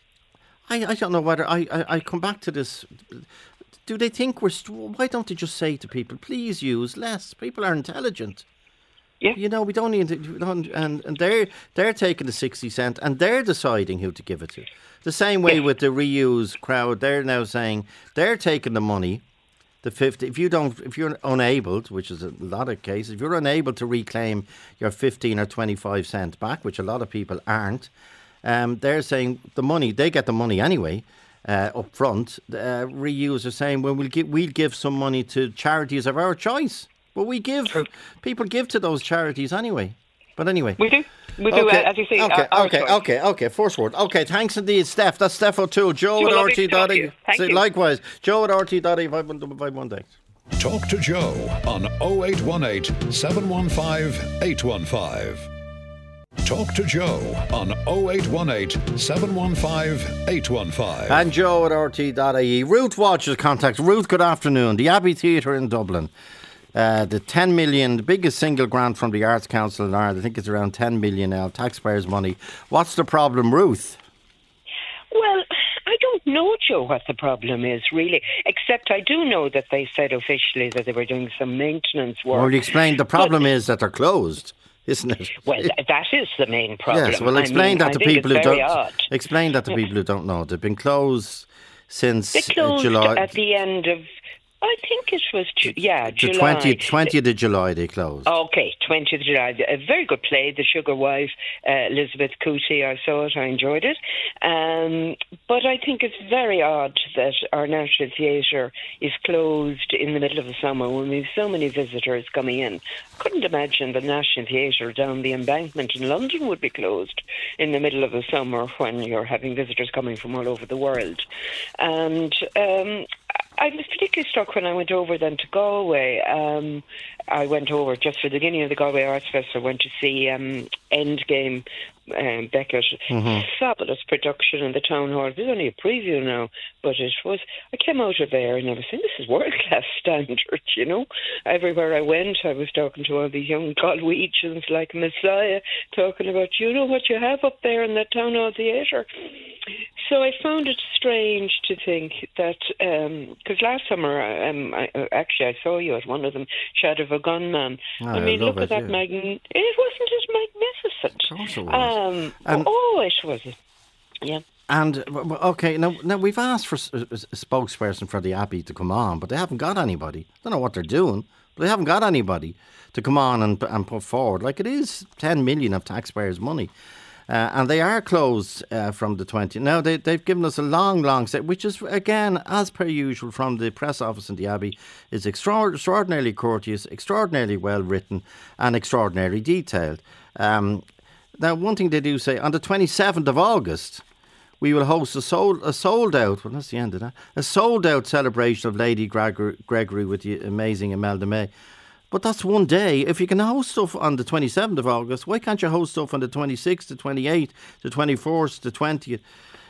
I I don't know whether I I, I come back to this. Do they think we're? St- why don't they just say to people, "Please use less"? People are intelligent. Yeah. You know, we don't need to, we don't, and, and they're they're taking the sixty cent and they're deciding who to give it to. The same way Yeah. with the reuse crowd, they're now saying they're taking the money, the fifty. If you don't, if you're unable, which is a lot of cases, if you're unable to reclaim your fifteen or twenty-five cent back, which a lot of people aren't, um, they're saying the money, they get the money anyway. Uh, up front, uh, reuse are saying, well, we'll give we'll give some money to charities of our choice. Well, we give, True. people give to those charities anyway. But anyway. We do. We do, Okay, uh, as you say. okay, our, our okay, choice. okay, okay, first word. Okay, thanks indeed, Steph. That's Steph O'Toole. Joe Joe, at lovely R T to talk dot to I E. you. Thank you. Likewise, Joe at R T dot I E, five one day. Talk to Joe on oh eight one eight, seven one five, eight one five. Talk to Joe on oh eight one eight, seven one five, eight one five. And Joe at R T dot I E. Ruth watches contact. Ruth, good afternoon. The Abbey Theatre in Dublin. Uh, the ten million, the biggest single grant from the Arts Council in Ireland. I think it's around ten million now, taxpayers' money. What's the problem, Ruth? Well, I don't know, Joe, what the problem is, really, except I do know that they said officially that they were doing some maintenance work. Well, you explained the problem is that they're closed, isn't it? Well, th- that is the main problem. Yes, well, I explain mean, that I to think people who it's very don't. odd. Explain that to people who don't know. They've been closed since They closed uh, July. at the end of, I think it was, Ju- yeah, the July. twentieth, twentieth of July they closed. Okay, twentieth of July. A very good play, The Sugar Wife, uh, Elizabeth Cootie. I saw it, I enjoyed it. Um, but I think it's very odd that our National Theatre is closed in the middle of the summer when we have so many visitors coming in. Couldn't imagine the National Theatre down the Embankment in London would be closed in the middle of the summer when you're having visitors coming from all over the world. And um, I was particularly struck when I went over then to Galway. Um, I went over just for the beginning of the Galway Arts Festival. Went to see um, Endgame, um, Beckett. Mm-hmm. Fabulous production in the town hall. There's only a preview now, but it was. I came out of there and I was saying, this is world class standard. You know, everywhere I went, I was talking to all these young Galwegians like Messiah, talking about, you know what you have up there in that town hall theatre. So I found it strange to think that, because um, last summer, um, I, actually, I saw you at one of them, Shadow of a Gunman. Oh, I mean, I love look at it, that. yeah. Magn- it wasn't as magnificent. Of course it was. Um, And- oh, it was. Yeah. And w- w- okay, now now we've asked for s- a a spokesperson for the Abbey to come on, but they haven't got anybody. Don't know what they're doing, but they haven't got anybody to come on and and put forward. Like, it is ten million of taxpayers' money. Uh, and they are closed uh, from the twentieth. Now, they, they've given us a long, long set, which is, again, as per usual from the press office in the Abbey, is extra- extraordinarily courteous, extraordinarily well written, and extraordinarily detailed. Um, now, one thing they do say, on the twenty-seventh of August, we will host a sold, a sold out, well, that's the end of that, a sold out celebration of Lady Gregory, Gregory with the amazing Imelda May. But that's one day. If you can host stuff on the twenty-seventh of August, why can't you host stuff on the twenty-sixth, the twenty-eighth, the twenty-fourth, the twentieth?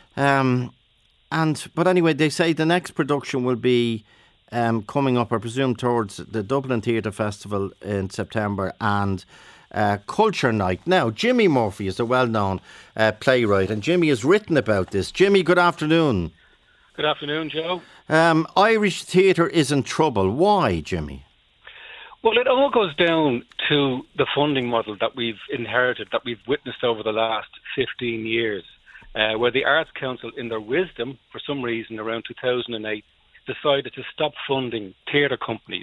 Um, and But anyway, they say the next production will be um, coming up, I presume, towards the Dublin Theatre Festival in September and uh, Culture Night. Now, Jimmy Murphy is a well-known uh, playwright, and Jimmy has written about this. Jimmy, good afternoon. Good afternoon, Joe. Um, Irish theatre is in trouble. Why, Jimmy? Well, it all goes down to the funding model that we've inherited, that we've witnessed over the last fifteen years, uh, where the Arts Council, in their wisdom, for some reason, around two thousand eight, decided to stop funding theatre companies,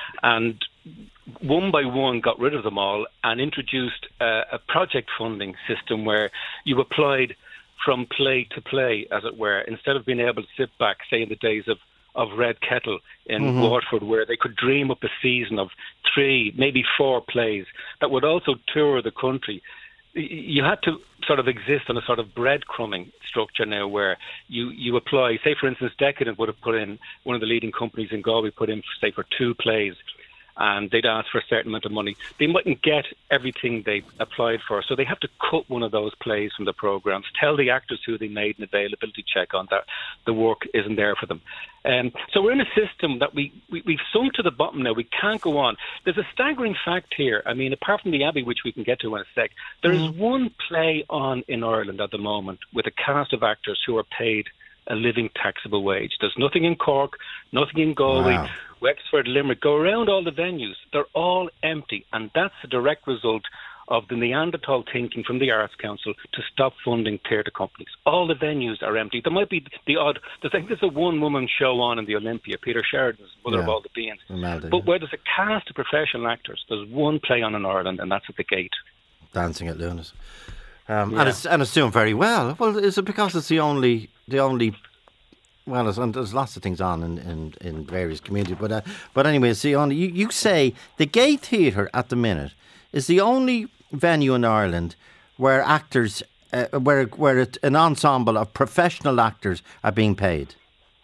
and one by one got rid of them all and introduced uh, a project funding system where you applied from play to play, as it were, instead of being able to sit back, say in the days of, of Red Kettle in mm-hmm. Waterford, where they could dream up a season of three, maybe four plays that would also tour the country. You had to sort of exist on a sort of breadcrumbing structure now, where you, you apply, say for instance, Decadent would have put in, one of the leading companies in Galway put in, say, for two plays, and they'd ask for a certain amount of money. They mightn't get everything they applied for, so they have to cut one of those plays from the programmes, tell the actors who they made an availability check on that the work isn't there for them. Um, so we're in a system that we, we, we've sunk to the bottom now. We can't go on. There's a staggering fact here. I mean, apart from the Abbey, which we can get to in a sec, there is one play on in Ireland at the moment with a cast of actors who are paid a living taxable wage. There's nothing in Cork, nothing in Galway, wow. Wexford, Limerick. Go around all the venues. They're all empty. And that's a direct result of the Neanderthal thinking from the Arts Council to stop funding theatre companies. All the venues are empty. There might be the odd, I think there's a one-woman show on in the Olympia, Peter Sheridan's Mother yeah. of All the Beings. Imelda, but yeah. where there's a cast of professional actors, there's one play on in Ireland, and that's at the Gate. Dancing at Luna's. Um, yeah. and, it's, and it's doing very well. Well, is it because it's the only, the only well, there's, and there's lots of things on in, in, in various communities. But uh, but anyway, it's the only, you, you say the Gate Theatre at the minute is the only venue in Ireland where actors, uh, where where it, an ensemble of professional actors are being paid.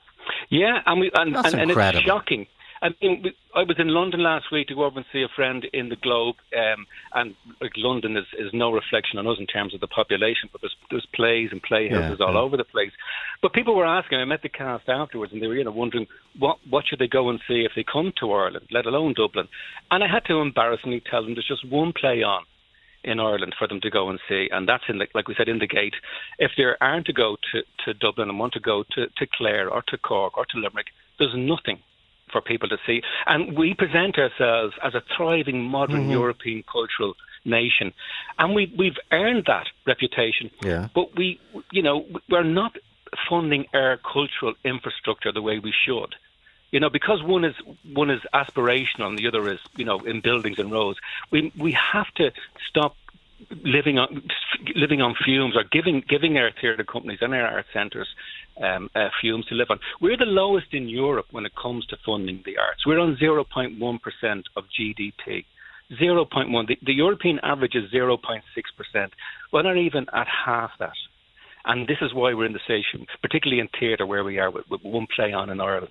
Yeah, and we and, That's and, and incredible. It's shocking. I mean, I was in London last week to go over and see a friend in the Globe, um, and like London is, is no reflection on us in terms of the population, but there's, there's plays and playhouses yeah, all yeah. over the place. But people were asking, I met the cast afterwards, and they were you know wondering what what should they go and see if they come to Ireland, let alone Dublin. And I had to embarrassingly tell them there's just one play on in Ireland for them to go and see, and that's in the, like we said, in the Gate. If they aren't to go to, to Dublin and want to go to, to Clare or to Cork or to Limerick, there's nothing for people to see. And we present ourselves as a thriving modern mm-hmm. European cultural nation, and we, we've earned that reputation. Yeah. But we, you know, we're not funding our cultural infrastructure the way we should. You know, because one is one is aspirational and the other is, you know, in buildings and roads. We we have to stop living on living on fumes, or giving giving our theatre companies and our art centres um, uh, fumes to live on. We're the lowest in Europe when it comes to funding the arts. We're on zero point one percent of G D P. zero point one. The, the European average is zero point six percent. We're not even at half that. And this is why we're in the station, particularly in theatre where we are, with, with one play on in Ireland.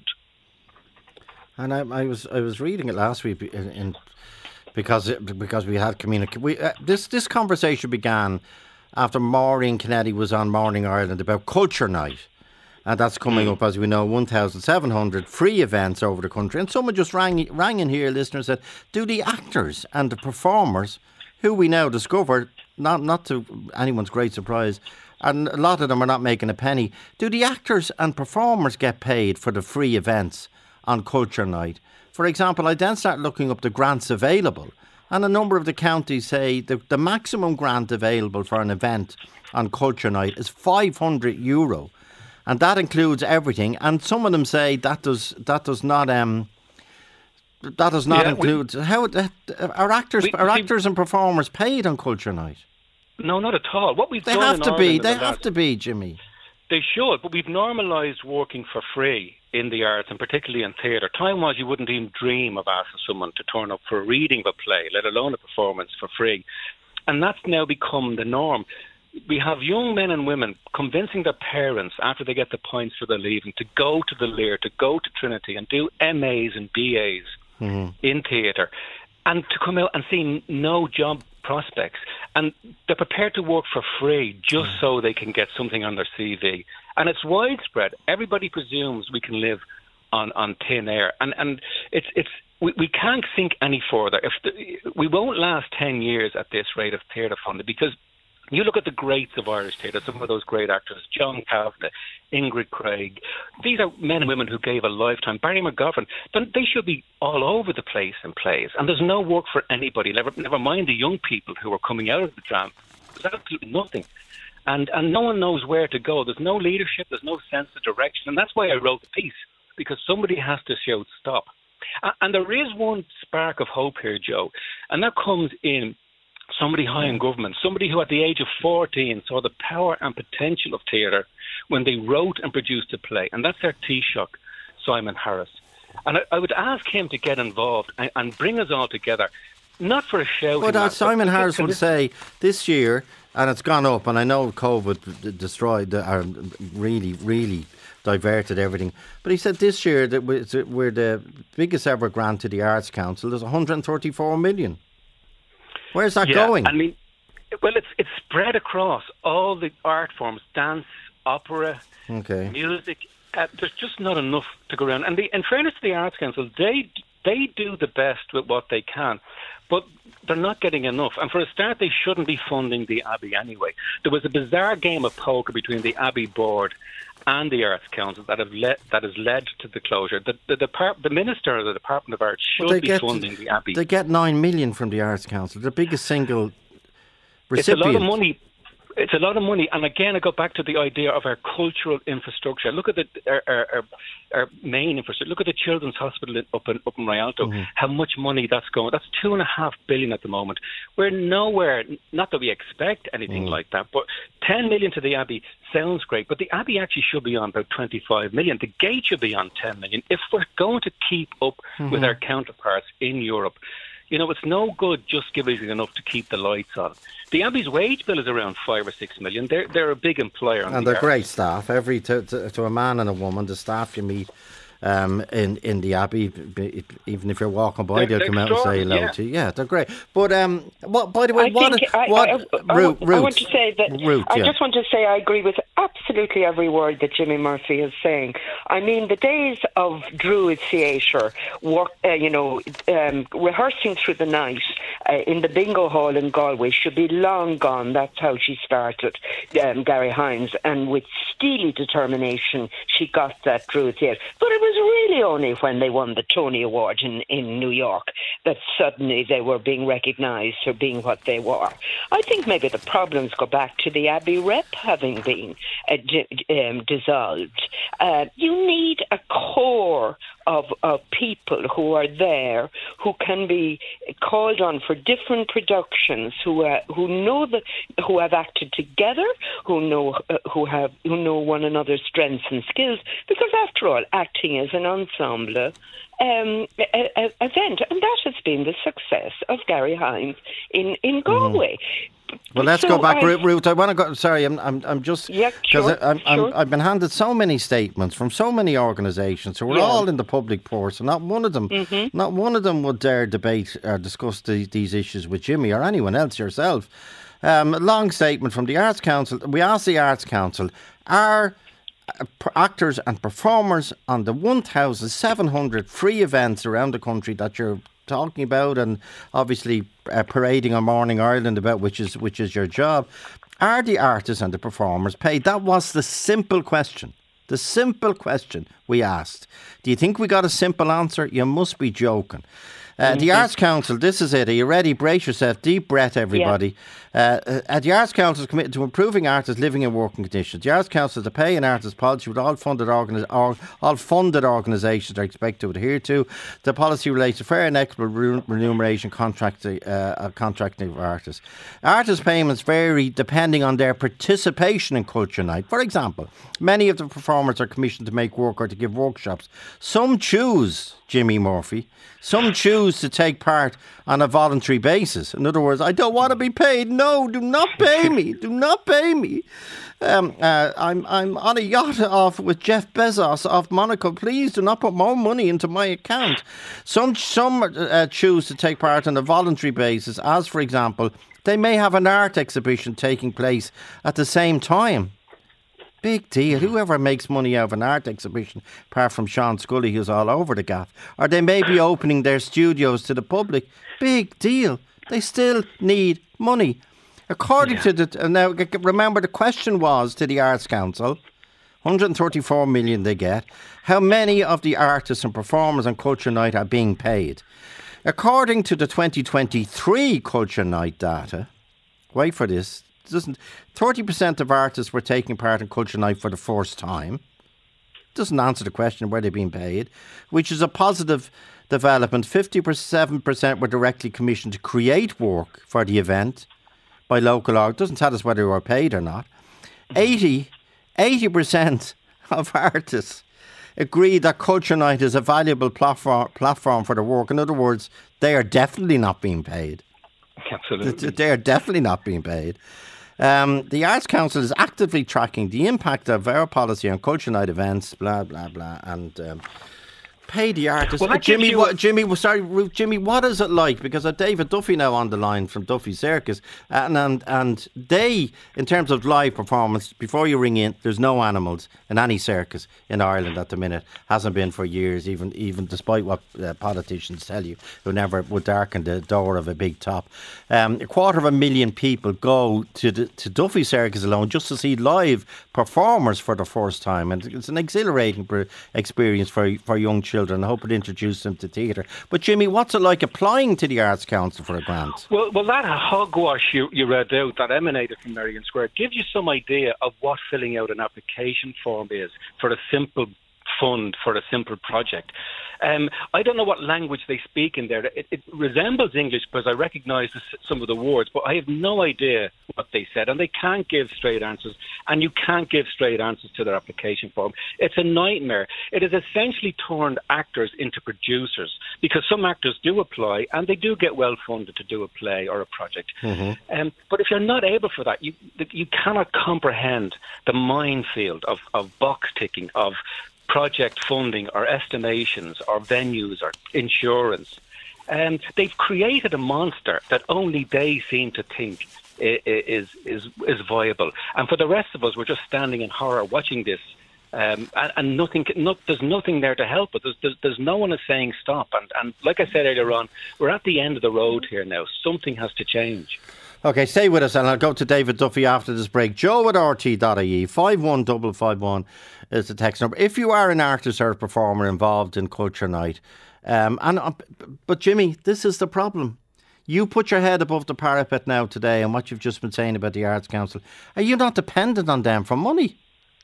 And I, I was I was reading it last week in, in because it, because we had communication. We uh, this this conversation began after Maureen Kennedy was on Morning Ireland about Culture Night, and that's coming mm. up, as we know, one thousand seven hundred free events over the country. And someone just rang rang in here, listener, said, "Do the actors and the performers, who we now discover, not not to anyone's great surprise, and a lot of them are not making a penny, do the actors and performers get paid for the free events on Culture Night?" For example, I then started looking up the grants available, and a number of the counties say the, the maximum grant available for an event on Culture Night is five hundred euro, and that includes everything. And some of them say that does that does not um that does not yeah, include we, how uh, are actors we, are actors and performers paid on Culture Night? No, not at all. What we've they done have in to Ireland be. They have last, to be, Jimmy. They should, but we've normalised working for free in the arts, and particularly in theatre. Time was you wouldn't even dream of asking someone to turn up for a reading of a play, let alone a performance, for free. And that's now become the norm. We have young men and women convincing their parents, after they get the points for their leaving, to go to the Lear, to go to Trinity and do M As and B As mm-hmm. in theatre. and to come out and see no job prospects, and they're prepared to work for free just mm. so they can get something on their C V. And it's widespread. Everybody presumes we can live on, on thin air, and and it's it's we, we can't think any further. If the, we won't last ten years at this rate of theatre funding, because you look at the greats of Irish theatre, some of those great actors, John Kavanagh, Ingrid Craig. These are men and women who gave a lifetime. Barry McGovern, they should be all over the place in plays. And there's no work for anybody, never, never mind the young people who are coming out of the drama. There's absolutely nothing. And and no one knows where to go. There's no leadership, there's no sense of direction. And that's why I wrote the piece, because somebody has to shout stop. And there is one spark of hope here, Joe, and that comes in somebody high in government, somebody who at the age of fourteen saw the power and potential of theatre when they wrote and produced a play. And that's our Taoiseach, Simon Harris. And I, I would ask him to get involved and, and bring us all together, not for a shout. But uh, Simon Harris would say this year, and it's gone up, and I know COVID destroyed, or really, really diverted everything. But he said this year that we're the biggest ever grant to the Arts Council. There's one hundred thirty-four million. Where's that yeah, going? I mean, well, it's it's spread across all the art forms: dance, opera, okay. music. Uh, there's just not enough to go around. And the, in fairness to the Arts Council, they they do the best with what they can, but they're not getting enough. And for a start, they shouldn't be funding the Abbey anyway. There was a bizarre game of poker between the Abbey board and the Arts Council that have led that has led to the closure. The the, the, the Minister of the Department of Arts should be get, funding the Abbey. They get nine million from the Arts Council, the biggest single recipient. It's a lot of money. It's a lot of money, and again, I go back to the idea of our cultural infrastructure. Look at the, our, our, our main infrastructure. Look at the Children's Hospital in, up in up in Rialto. Mm-hmm. How much money that's going? That's two and a half billion at the moment. We're nowhere. Not that we expect anything mm. like that, but ten million to the Abbey sounds great. But the Abbey actually should be on about twenty-five million. The Gate should be on ten million. If we're going to keep up mm-hmm. with our counterparts in Europe. You know, it's no good just giving enough to keep the lights on. The Abbey's wage bill is around five or six million. They're they're a big employer, and the they're art. great staff. Every to, to to a man and a woman, the staff you meet um, in in the Abbey, even if you're walking by, they're, they'll come out and say hello yeah. to you. Yeah, they're great. But um, what by the way, I what think, I, what I, I, Ruth, I want to say that Ruth, I yeah. just want to say I agree with absolutely every word that Jimmy Murphy is saying. I mean, the days of Druid Theatre, work, uh, you know, um, rehearsing through the night uh, in the bingo hall in Galway should be long gone. That's how she started, um, Gary Hines, and with steely determination she got that Druid Theatre. But it was really only when they won the Tony Award in, in New York that suddenly they were being recognised for being what they were. I think maybe the problems go back to the Abbey Rep having been uh, d- um, dissolved. Uh, you need a core of, of people who are there, who can be called on for different productions, who uh, who know the, who have acted together, who know uh, who have who know one another's strengths and skills. Because after all, acting is an ensemble um, a, a event, and that has been the success of Gary Hines in in Galway. Mm. Well, let's so go back, I, Ruth. I want to go. Sorry, I'm, I'm, I'm just yeah, sure, I'm, I'm, sure. I've been handed so many statements from so many organisations who are yeah. all in the public purse, and not one of them, mm-hmm. not one of them would dare debate or discuss the, these issues with Jimmy or anyone else, yourself. Um, a long statement from the Arts Council. We asked the Arts Council, are actors and performers on the one thousand seven hundred free events around the country that you're talking about, and obviously uh, parading on Morning Ireland about, which is which is your job, are the artists and the performers paid? That was the simple question. The simple question we asked. Do you think we got a simple answer? You must be joking. Uh, mm-hmm. The Arts Council, this is it. Are you ready? Brace yourself. Deep breath, everybody. Yeah. Uh, uh, the Arts Council is committed to improving artists' living and working conditions. The Arts Council is to pay an artist policy with all funded, organi- all, all funded organisations are expected to adhere to. The policy relates to fair and equitable re- remuneration contracting, uh, contracting of artists. Artist payments vary depending on their participation in Culture Night. For example, many of the performers are commissioned to make work or to give workshops. Some choose, Jimmy Murphy, some choose choose to take part on a voluntary basis. In other words, I don't want to be paid. No, do not pay me. Do not pay me. Um, uh, I'm I'm on a yacht off with Jeff Bezos off Monaco. Please do not put more money into my account. Some some uh, choose to take part on a voluntary basis, as for example, they may have an art exhibition taking place at the same time. Big deal. Whoever makes money out of an art exhibition, apart from Sean Scully, who's all over the gaff, or they may be opening their studios to the public. Big deal. They still need money. According yeah. to the... Uh, now, remember, the question was to the Arts Council, one hundred thirty-four million they get, how many of the artists and performers on Culture Night are being paid? According to the twenty twenty-three Culture Night data, wait for this, doesn't thirty percent of artists were taking part in Culture Night for the first time. Doesn't answer the question where they're being paid, which is a positive development. fifty-seven percent were directly commissioned to create work for the event by local art. Doesn't tell us whether they were paid or not. eighty percent of artists agree that Culture Night is a valuable platform platform for their work. In other words, they are definitely not being paid. Absolutely. They are definitely not being paid. Um, the Arts Council is actively tracking the impact of our policy on Culture Night events, blah, blah, blah, and um, pay the artists. Well, Jimmy, what, Jimmy, sorry, Jimmy, what is it like? Because I've David Duffy now on the line from Duffy Circus, and, and and they, in terms of live performance, before you ring in, there's no animals in any circus in Ireland at the minute. Hasn't been for years, even even despite what uh, politicians tell you, who never would darken the door of a big top. Um, a quarter of a million people go to the, to Duffy Circus alone just to see live performers for the first time, and it's an exhilarating experience for for young children. Children. I hope it introduced them to theatre. But Jimmy, what's it like applying to the Arts Council for a grant? Well, well, that hogwash you, you read out that emanated from Merrion Square gives you some idea of what filling out an application form is for a simple fund for a simple project. Um, I don't know what language they speak in there. It, it resembles English because I recognise some of the words, but I have no idea what they said, and they can't give straight answers, and you can't give straight answers to their application form. It's a nightmare. It has essentially turned actors into producers, because some actors do apply and they do get well funded to do a play or a project. Mm-hmm. Um, but if you're not able for that, you you cannot comprehend the minefield of, of box ticking, of project funding or estimations or venues or insurance. And they've created a monster that only they seem to think is is is viable. And for the rest of us, we're just standing in horror watching this. Um, and, and nothing, not, there's nothing there to help us. There's, there's, there's no one is saying stop. And, and like I said earlier on, we're at the end of the road here now. Something has to change. OK, stay with us, and I'll go to David Duffy after this break. Joe at R T dot I E, five one five five one is the text number. If you are an artist or a performer involved in Culture Night, um, and uh, but Jimmy, this is the problem. You put your head above the parapet now today, and what you've just been saying about the Arts Council. Are you not dependent on them for money?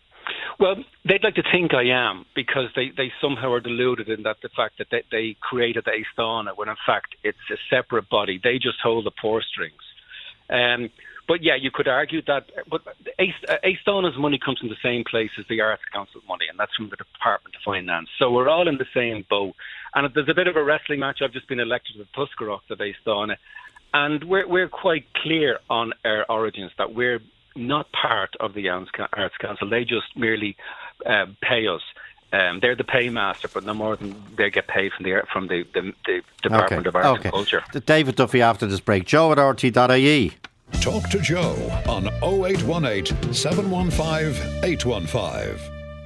Well, they'd like to think I am, because they, they somehow are deluded in that the fact that they, they created Aosdána, when in fact it's a separate body. They just hold the purse strings. Um, but yeah, you could argue that, but Aosdána's money comes from the same place as the Arts Council money, and that's from the Department of Finance. So we're all in the same boat. And there's a bit of a wrestling match. I've just been elected to the Tuscarora of Aosdána, and we're we're quite clear on our origins, that we're not part of the Arts Council. They just merely uh, pay us. Um, they're the paymaster, but no more than they get paid from the from the, the, the Department okay. of Art okay. and Culture. David Duffy after this break. Joe at R T dot I E. Talk to Joe on oh eight one eight, seven one five, eight one five.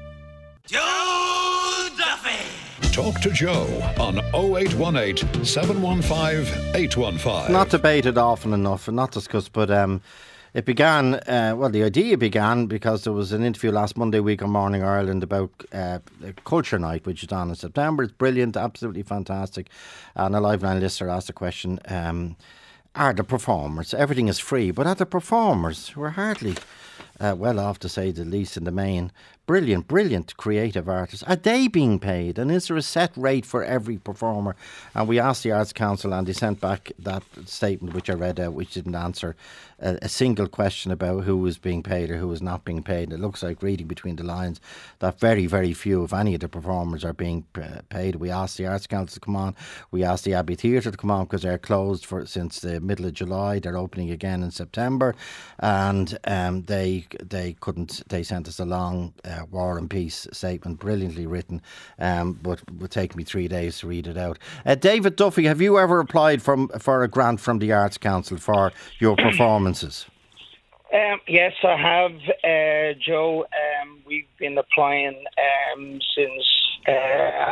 Joe Duffy. Talk to Joe on oh eight one eight, seven one five, eight one five. Not debated often enough and not discussed, but um, it began, uh, well, the idea began because there was an interview last Monday week on Morning Ireland about uh, Culture Night, which is on in September. It's brilliant, absolutely fantastic. And a Liveline listener asked the question, um, are the performers, everything is free, but are the performers, we're hardly uh, well off to say the least in the main. Brilliant, brilliant creative artists. Are they being paid? And is there a set rate for every performer? And we asked the Arts Council and they sent back that statement which I read out, which didn't answer a, a single question about who was being paid or who was not being paid. It looks like, reading between the lines, that very, very few, if any, of the performers are being uh, paid. We asked the Arts Council to come on. We asked the Abbey Theatre to come on because they're closed for since the middle of July. They're opening again in September. And um, they they couldn't, they sent us a long uh, War and Peace statement, brilliantly written, um, but it would take me three days to read it out. Uh, David Duffy, have you ever applied from, for a grant from the Arts Council for your performances? Um, yes, I have, uh, Joe. Um, we've been applying um, since uh,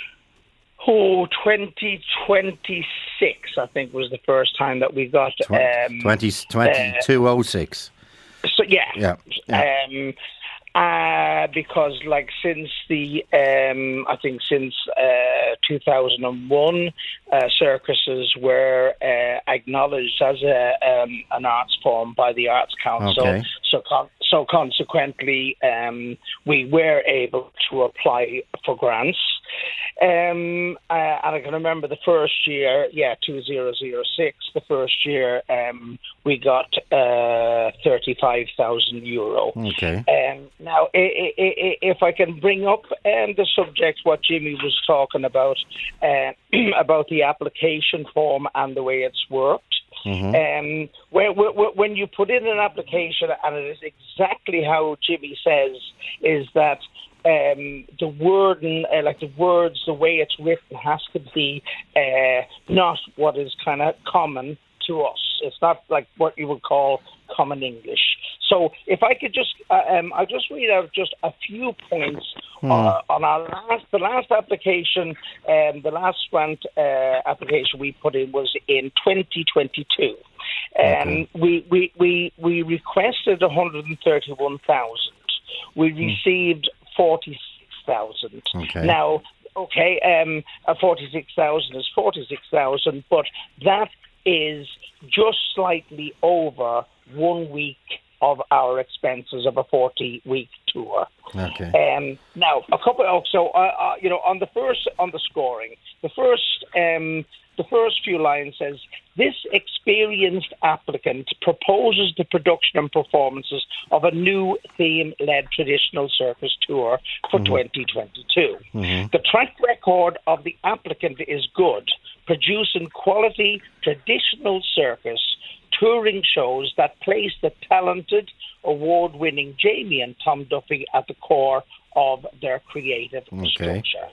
oh, twenty twenty-six, I think, was the first time that we got... Um, twenty twenty-two oh six. Uh, so, yeah. Yeah. yeah. Um, Uh, because, like, since the, um, I think since uh, two thousand one, uh, circuses were uh, acknowledged as a, um, an arts form by the Arts Council. Okay. So, con- so consequently, um, we were able to apply for grants. Um, uh, and I can remember the first year, yeah, two thousand six, the first year, um, we got uh, thirty-five thousand euro. Okay. Um, now, I- I- I- if I can bring up um, the subject, what Jimmy was talking about, uh, about the application form and the way it's worked. Mm-hmm. Um, where, where, when you put in an application, and it is exactly how Jimmy says, is that um, the wording, uh, like the words, the way it's written, has to be uh, not what is kind of common to us. It's not like what you would call common English. So if I could just, uh, um, I'll just read out just a few points Hmm. uh, on our last, the last application, um, the last grant uh, application we put in was in twenty twenty-two. Um, Okay. we, we, we, we requested one hundred thirty-one thousand. We received forty-six thousand. Okay. Now, okay, um, uh, forty-six thousand is forty-six thousand, but that is just slightly over one week of our expenses of a forty-week tour. Okay. Um, now, a couple. Oh, so, uh, uh, you know, on the first, on the scoring, the first, um, the first few lines says, "This experienced applicant proposes the production and performances of a new theme-led traditional circus tour for Mhm. twenty twenty-two. Mhm. The track record of the applicant is good, producing quality traditional circus touring shows that place the talented, award-winning Jamie and Tom Duffy at the core of their creative Okay. structure."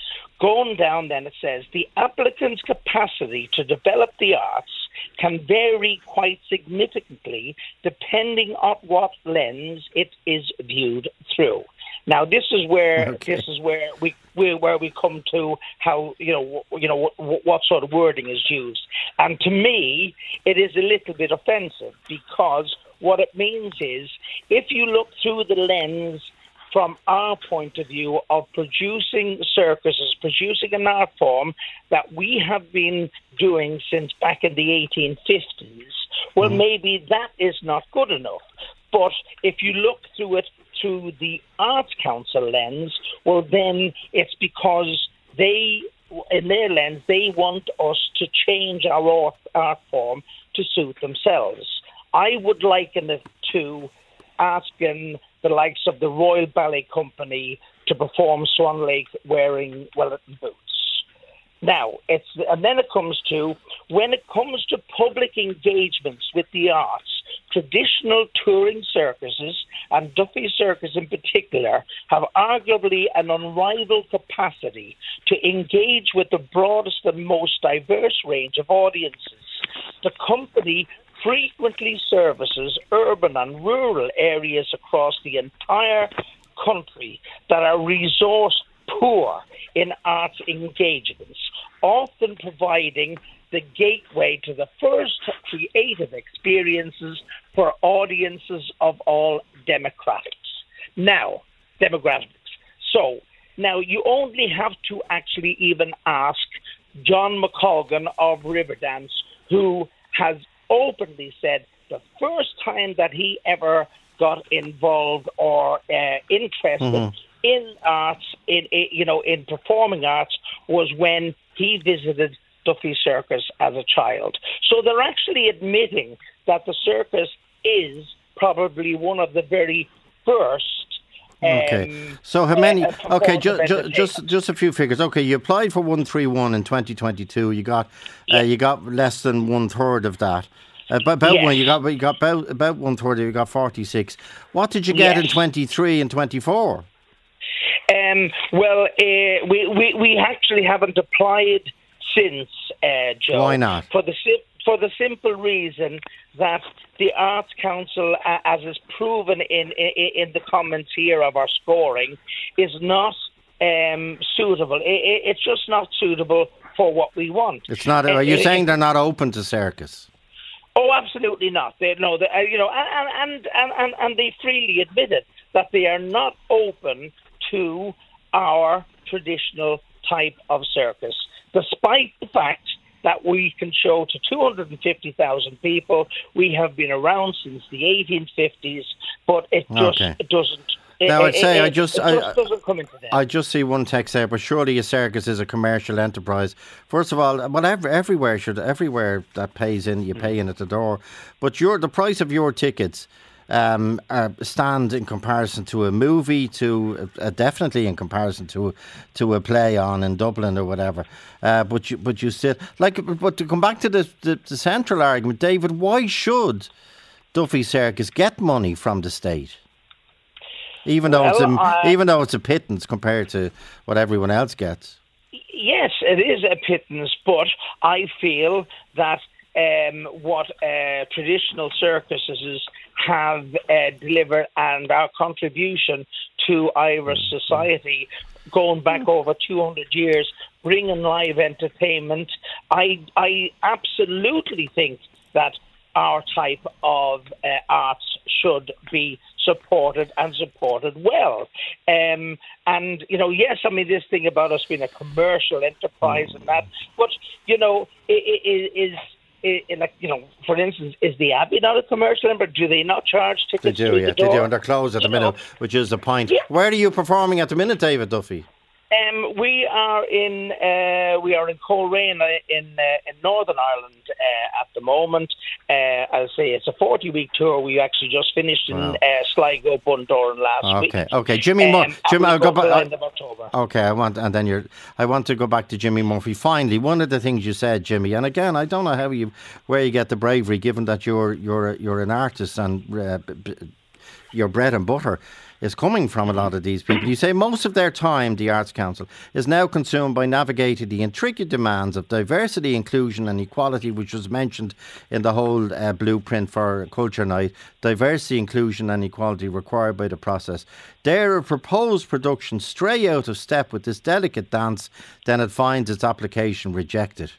Going down, then it says, "The applicant's capacity to develop the arts can vary quite significantly depending on what lens it is viewed through." Now, this is where Okay. this is where we, we where we come to how you know you know what, what sort of wording is used, and to me, it is a little bit offensive, because what it means is if you look through the lens from our point of view of producing circuses, producing an art form that we have been doing since back in the eighteen fifties, well, Mhm. maybe that is not good enough. But if you look through it through the Arts Council lens, well, then it's because they, in their lens, they want us to change our art, art form to suit themselves. I would liken it to asking the likes of the Royal Ballet Company to perform Swan Lake wearing Wellington boots. Now, it's and then it comes to, when it comes to public engagements with the arts, traditional touring circuses, and Duffy Circus in particular, have arguably an unrivaled capacity to engage with the broadest and most diverse range of audiences. The company frequently services urban and rural areas across the entire country that are resource poor in arts engagements, often providing the gateway to the first creative experiences for audiences of all demographics. Now, demographics. So, now you only have to actually even ask John McColgan of Riverdance, who has openly said the first time that he ever got involved or uh, interested Mhm. in arts, in, in you know, in performing arts, was when he visited Duffy Circus as a child. So they're actually admitting that the circus is probably one of the very first. Okay. Um, So how many? uh, Okay, performance ju- of ju- entertainment. just just a few figures. Okay, you applied for one three one in twenty twenty-two. You got uh, you got less than one third of that. Uh, about about Yes. one, you got you got about about one third. You got forty-six. What did you get in Yes. twenty-three and twenty-four? Um, well, uh, we, we we actually haven't applied since, uh, Joe. Why not? For the sim- for the simple reason that the Arts Council, uh, as is proven in, in in the comments here of our scoring, is not um, suitable. It, it, it's just not suitable for what we want. It's not. Uh, Are you it- saying they're not open to circus? Oh, absolutely not. They, no, they, uh, you know, and, and, and, and, and they freely admitted that they are not open to our traditional type of circus, despite the fact that we can show to two hundred fifty thousand people. We have been around since the eighteen fifties, but it just Okay. it doesn't. Now, it, I'd say it, I it- just- it I- just doesn't come into that. I just see one text there, but surely a circus is a commercial enterprise. First of all, whatever, everywhere should everywhere that pays in, you pay in at the door. But your the price of your tickets um, uh, stand in comparison to a movie, to uh, definitely in comparison to to a play on in Dublin or whatever. Uh, but you but you still like. But to come back to the, the the central argument, David, why should Duffy Circus get money from the state? Even though it's Well, a, uh, even though it's a pittance compared to what everyone else gets. Yes, it is a pittance, but I feel that um, what uh, traditional circuses have uh, delivered and our contribution to Irish society going back over two hundred years, bringing live entertainment, I, I absolutely think that our type of uh, arts should be supported and supported well. Um, and, you know, yes, I mean, this thing about us being a commercial enterprise and that, but, you know, i- i- is, i- i- like, you know, for instance, is the Abbey not a commercial enterprise? Do they not charge They tickets do, through yeah, the they door? do, and they're closed at the You know, minute, which is the point. Yeah. Where are you performing at the minute, David Duffy? Um, we are in uh, we are in Coleraine uh, in uh, in Northern Ireland uh, at the moment. Uh, I'll say it's a forty week tour. We actually just finished in Wow. uh, Sligo, Bundoran last week. Okay, okay, Jimmy Murphy. Um, Jimmy, and I'll we go go to the back. end of October. Okay, I want, and then you're. I want to go back to Jimmy Murphy. Finally, one of the things you said, Jimmy, and again, I don't know how you, where you get the bravery, given that you're you're you're an artist and uh, b- b- your bread and butter is coming from a lot of these people. You say most of their time, the Arts Council, is now consumed by navigating the intricate demands of diversity, inclusion and equality, which was mentioned in the whole uh, blueprint for Culture Night. Diversity, inclusion and equality required by the process. Dare a proposed production stray out of step with this delicate dance, then it finds its application rejected.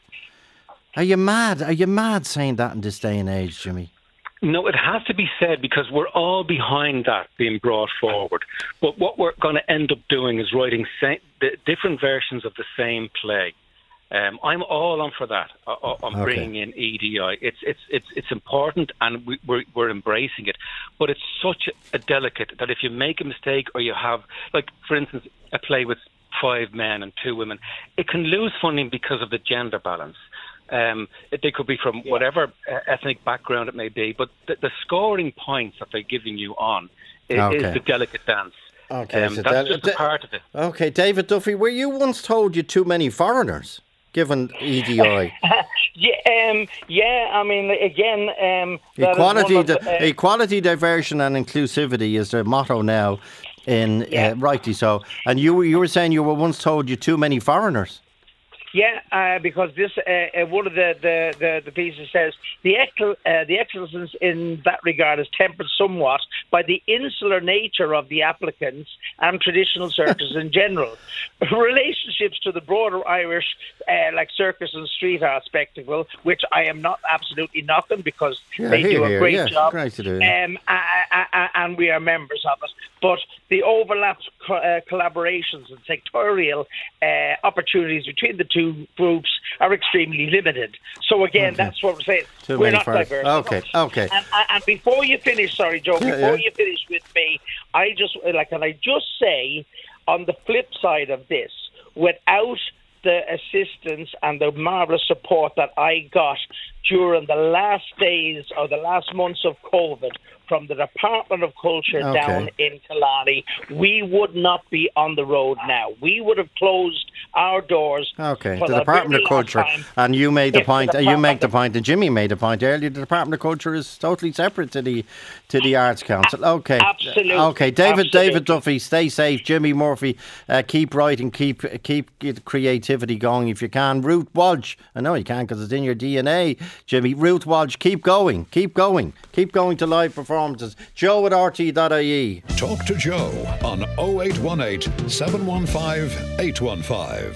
Are you mad? Are you mad saying that in this day and age, Jimmy? No, it has to be said because we're all behind that being brought forward. But what we're going to end up doing is writing sa- the different versions of the same play. Um, I'm all on for that. Uh, I'm Okay. bringing in E D I. It's it's it's it's important, and we, we're we're embracing it. But it's such a delicate that if you make a mistake or you have, like for instance, a play with five men and two women, it can lose funding because of the gender balance. Um, they could be from whatever uh, ethnic background it may be, but the, the scoring points that they're giving you on is, Okay. is the delicate dance. Okay, um, so that's that- just that- a part of it. Okay, David Duffy, were you once told you too many foreigners, given E D I? Yeah, um, yeah. I mean, again, um, that is Equality, one of di- the, uh, equality, diversion, and inclusivity is the motto now. In Yeah. uh, rightly so. And you were- you were saying you were once told you too many foreigners. Yeah, uh, because this uh, uh, one of the the, the, the pieces says the excel, uh, the excellence in that regard is tempered somewhat by the insular nature of the applicants and traditional circus in general. Relationships to the broader Irish, uh, like circus and street art spectacle, which I am not absolutely knocking because Yeah, they here, do a here, great yeah, job, great to do, yeah. um, I, I, I, and we are members of it. But the overlaps, co- uh, collaborations and sectorial uh, opportunities between the two groups are extremely limited. So again, Okay. that's what we're saying. Too we're many not firms. diverse. Okay, okay. And, and, and before you finish, sorry, Joe, Yeah, before yeah. you finish with me, I just like, can I just say, on the flip side of this, without the assistance and the marvellous support that I got during the last days or the last months of COVID from the Department of Culture Okay. down in Killarney, we would not be on the road now. We would have closed our doors. Okay, for the the Department very of last Culture, time. and you made the Yes, the point. uh, You make Department the of- point, and Jimmy made the point earlier. The Department of Culture is totally separate to the to the Arts Council. Okay, Absolutely. Okay, David, Absolutely. David Duffy, stay safe. Jimmy Murphy, uh, keep writing, keep keep get creativity going if you can. Ruth Walsh, I know you can because it's in your D N A. Jimmy, Ruth Walsh, keep going, keep going, keep going to live performances. Joe at R T dot I E. Talk to Joe on oh eight one eight, seven one five, eight one five.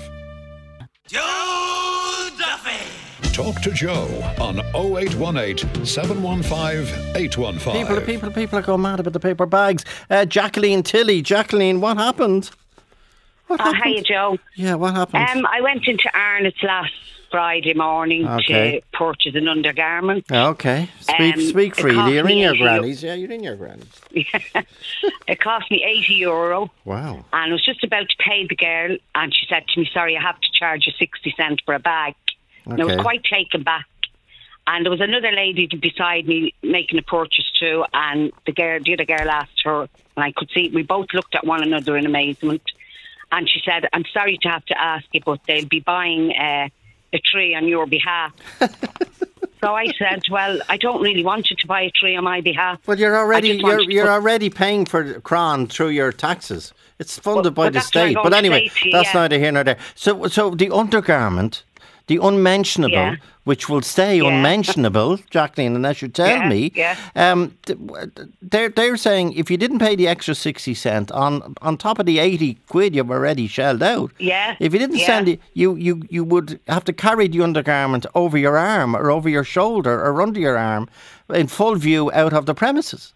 Joe Duffy. Talk to Joe on oh eight one eight, seven one five, eight one five. People, people, people are going mad about the paper bags. Uh, Jacqueline Tilley, Jacqueline, what happened? What Oh, happened? hiya, Joe. Yeah, what happened? Um, I went into Arnott's last Friday morning Okay. to purchase an undergarment. Okay, speak Um, speak it freely. cost You're me in your eighty grannies. Yeah, you're in your grannies. It cost me eighty euro, Wow. and I was just about to pay the girl, and she said to me, "Sorry, I have to charge you sixty cent for a bag." And I was Okay. quite taken back. And there was another lady beside me making a purchase too, and the girl, the other girl asked her, and I could see we both looked at one another in amazement. And she said, "I'm sorry to have to ask you, but they'll be buying uh, a tree on your behalf." So I said, "Well, I don't really want you to buy a tree on my behalf." Well, you're already I just want you're you to you're put- already paying for Cron through your taxes. It's funded by well, the that's what I'm state. going But to anyway, say to you, that's yeah. neither here nor there. So so the undergarment, the unmentionable, Yeah. which will stay Yeah. unmentionable, Jacqueline, unless you tell Yeah, me. yeah. Um, th- they're they're saying if you didn't pay the extra sixty cent on on top of the eighty quid you've already shelled out. Yeah, If you didn't yeah. send it, you, you you would have to carry the undergarment over your arm or over your shoulder or under your arm in full view out of the premises.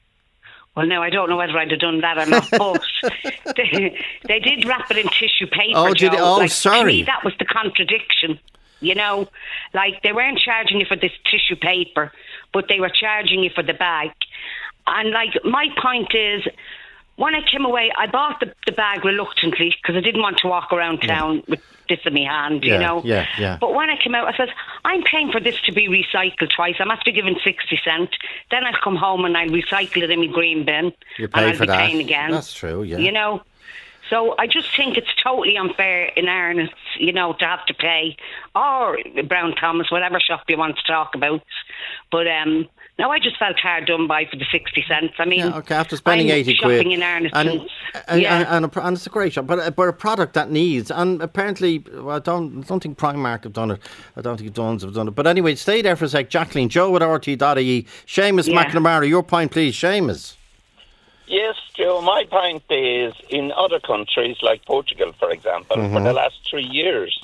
Well, no, I don't know whether I'd have done that or not, but they, they did wrap it in tissue paper. Oh, did they? Joe. Oh, Like, sorry. To me, that was the contradiction. You know, like they weren't charging you for this tissue paper, but they were charging you for the bag. And like my point is, when I came away, I bought the, the bag reluctantly because I didn't want to walk around town with this in my hand, Yeah, you know. yeah, yeah. But when I came out, I said, I'm paying for this to be recycled twice. I'm after giving sixty cent. Then I'll come home and I'll recycle it in my green bin. You and pay I'll for be that. paying again. That's true, yeah. You know. So I just think it's totally unfair in Ireland, you know, to have to pay, or Brown Thomas, whatever shop you want to talk about. But um, no, I just felt hard done by for the sixty cents. I mean, Yeah, okay, after spending I'm eighty shopping quid, in Ireland and since, and, yeah. and, a, and it's a great shop, but a, but a product that needs, and apparently, well, I don't I don't think Primark have done it. I don't think Dunn's have done it. But anyway, stay there for a sec, Jacqueline. Joe at R T dot I E. Seamus Yeah. McNamara, your point, please, Seamus. Yes, Joe, my point is in other countries like Portugal, for example, for Mhm. the last three years,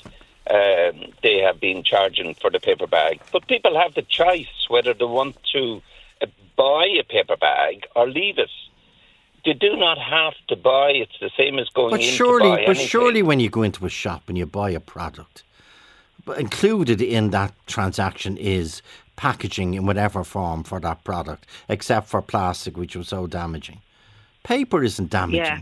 um, they have been charging for the paper bag. But people have the choice whether they want to uh, buy a paper bag or leave it. They do not have to buy. It's the same as going But in surely, to buy but anything. surely, when you go into a shop and you buy a product, but included in that transaction is packaging in whatever form for that product, except for plastic, which was so damaging. Paper isn't damaging. Yeah.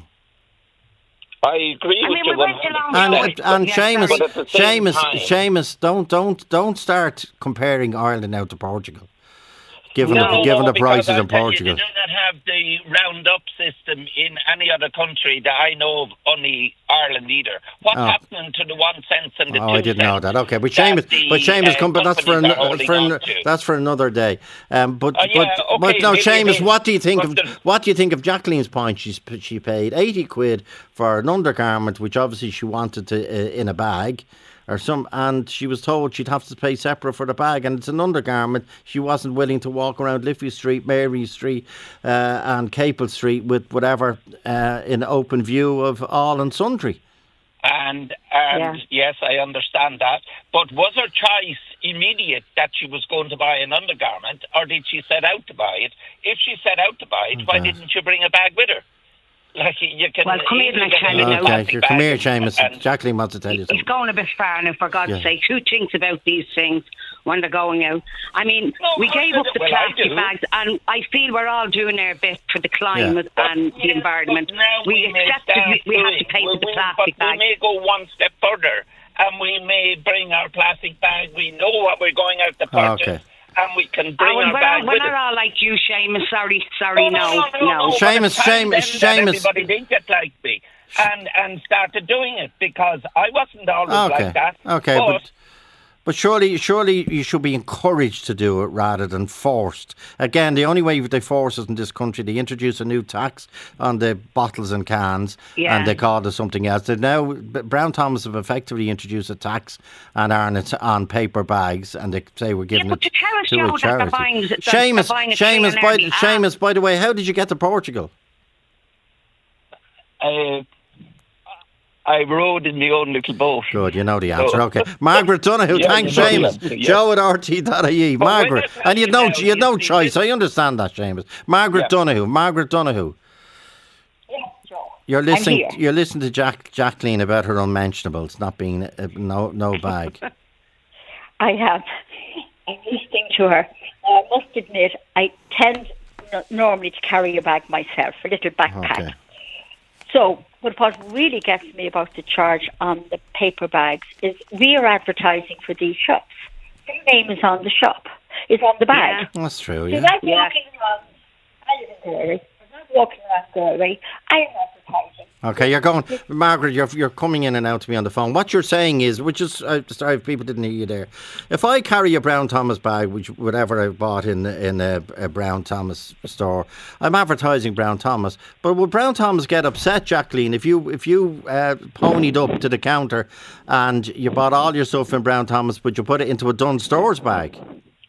I agree I with mean, you we went one along And, hundred percent. and Yeah, Seamus, But at the same Seamus, time- Seamus, don't, don't, don't start comparing Ireland now to Portugal. Given No, the, given no, the prices because in I'll tell you, Portugal. they do not have the roundup system in any other country that I know of, only Ireland either. What's Oh. happening to the one cent and the Oh, two I didn't know cents that. Okay, but that Seamus, the, but Seamus, uh, come, but that's for companies are an, holding for an, on to? that's for another day. Um, but Oh, yeah, but okay, but no, maybe it Seamus, is. what do you think But of the- what do you think of Jacqueline's point? She's she paid eighty quid for an undergarment, which obviously she wanted to uh, in a bag. Or some, and she was told she'd have to pay separate for the bag, and it's an undergarment. She wasn't willing to walk around Liffey Street, Mary Street, uh, and Capel Street with whatever uh, in open view of all and sundry. And, and yes, I understand that. But was her choice immediate that she was going to buy an undergarment, or did she set out to buy it? If she set out to buy it, why Okay. didn't she bring a bag with her? Like, Jackie, you can... Well, come here and tell you now. Okay, come here, Seamus. Jacqueline wants to tell you something. He's going a bit far now, for God's Yeah. sake. Who thinks about these things when they're going out? I mean, No, we of gave course up the I do. Well, I plastic do. bags, and I feel we're all doing our bit for the climate and the environment. But now We may accept start we, we have to doing- pay for we- the we- plastic but bag. we may go one step further, and we may bring our plastic bag. We know what we're going out to Oh, purchase, okay. and we can bring Oh, and our we're, bag we're with not us. all like you, Seamus. Sorry, sorry, no, no. no. Seamus, But it's time Seamus, then that Seamus. Everybody did get like me, and and started doing it because I wasn't always Okay, like that. okay, but, but but surely, surely you should be encouraged to do it rather than forced. Again, the only way they force us in this country, they introduce a new tax on the bottles and cans, Yeah. and they call it something else. They now Brown Thomas have effectively introduced a tax on Arnott on paper bags, and they say we're giving Yeah, but it to tell us, to Joe, a that they're charity. buying- that they're Seamus, buying a Seamus, train by, on their Seamus, by the way, how did you get to Portugal? uh, I rode in my own little boat. Good, you know the answer. So- Okay, Margaret Donoghue, Yeah, thanks, you know the Seamus. answer, yeah. Joe at R T dot I E. But when Margaret, it's and you had no, happening you had now, no you see, choice. I understand that, Seamus. Margaret Yeah. Donoghue, Margaret Donoghue. You're listening. here. You're listening to Jack, Jacqueline about her unmentionables not being uh, no no bag. I have. I'm listening to her. I must admit, I tend n- normally to carry a bag myself, a little backpack. Okay. So, but what really gets me about the charge on the paper bags is we are advertising for these shops. Their name is on the shop, is on the bag. That's true. So Yeah. I'm walking around, I live in Galway, I'm not walking around Galway, I am advertising. Okay, you're going, Margaret. You're you're coming in and out to me on the phone. What you're saying is, which is, uh, sorry if people didn't hear you there. If I carry a Brown Thomas bag, which whatever I bought in in a, a Brown Thomas store, I'm advertising Brown Thomas. But would Brown Thomas get upset, Jacqueline, if you if you uh, ponied up to the counter and you bought all your stuff in Brown Thomas, but you put it into a Dunn Stores bag?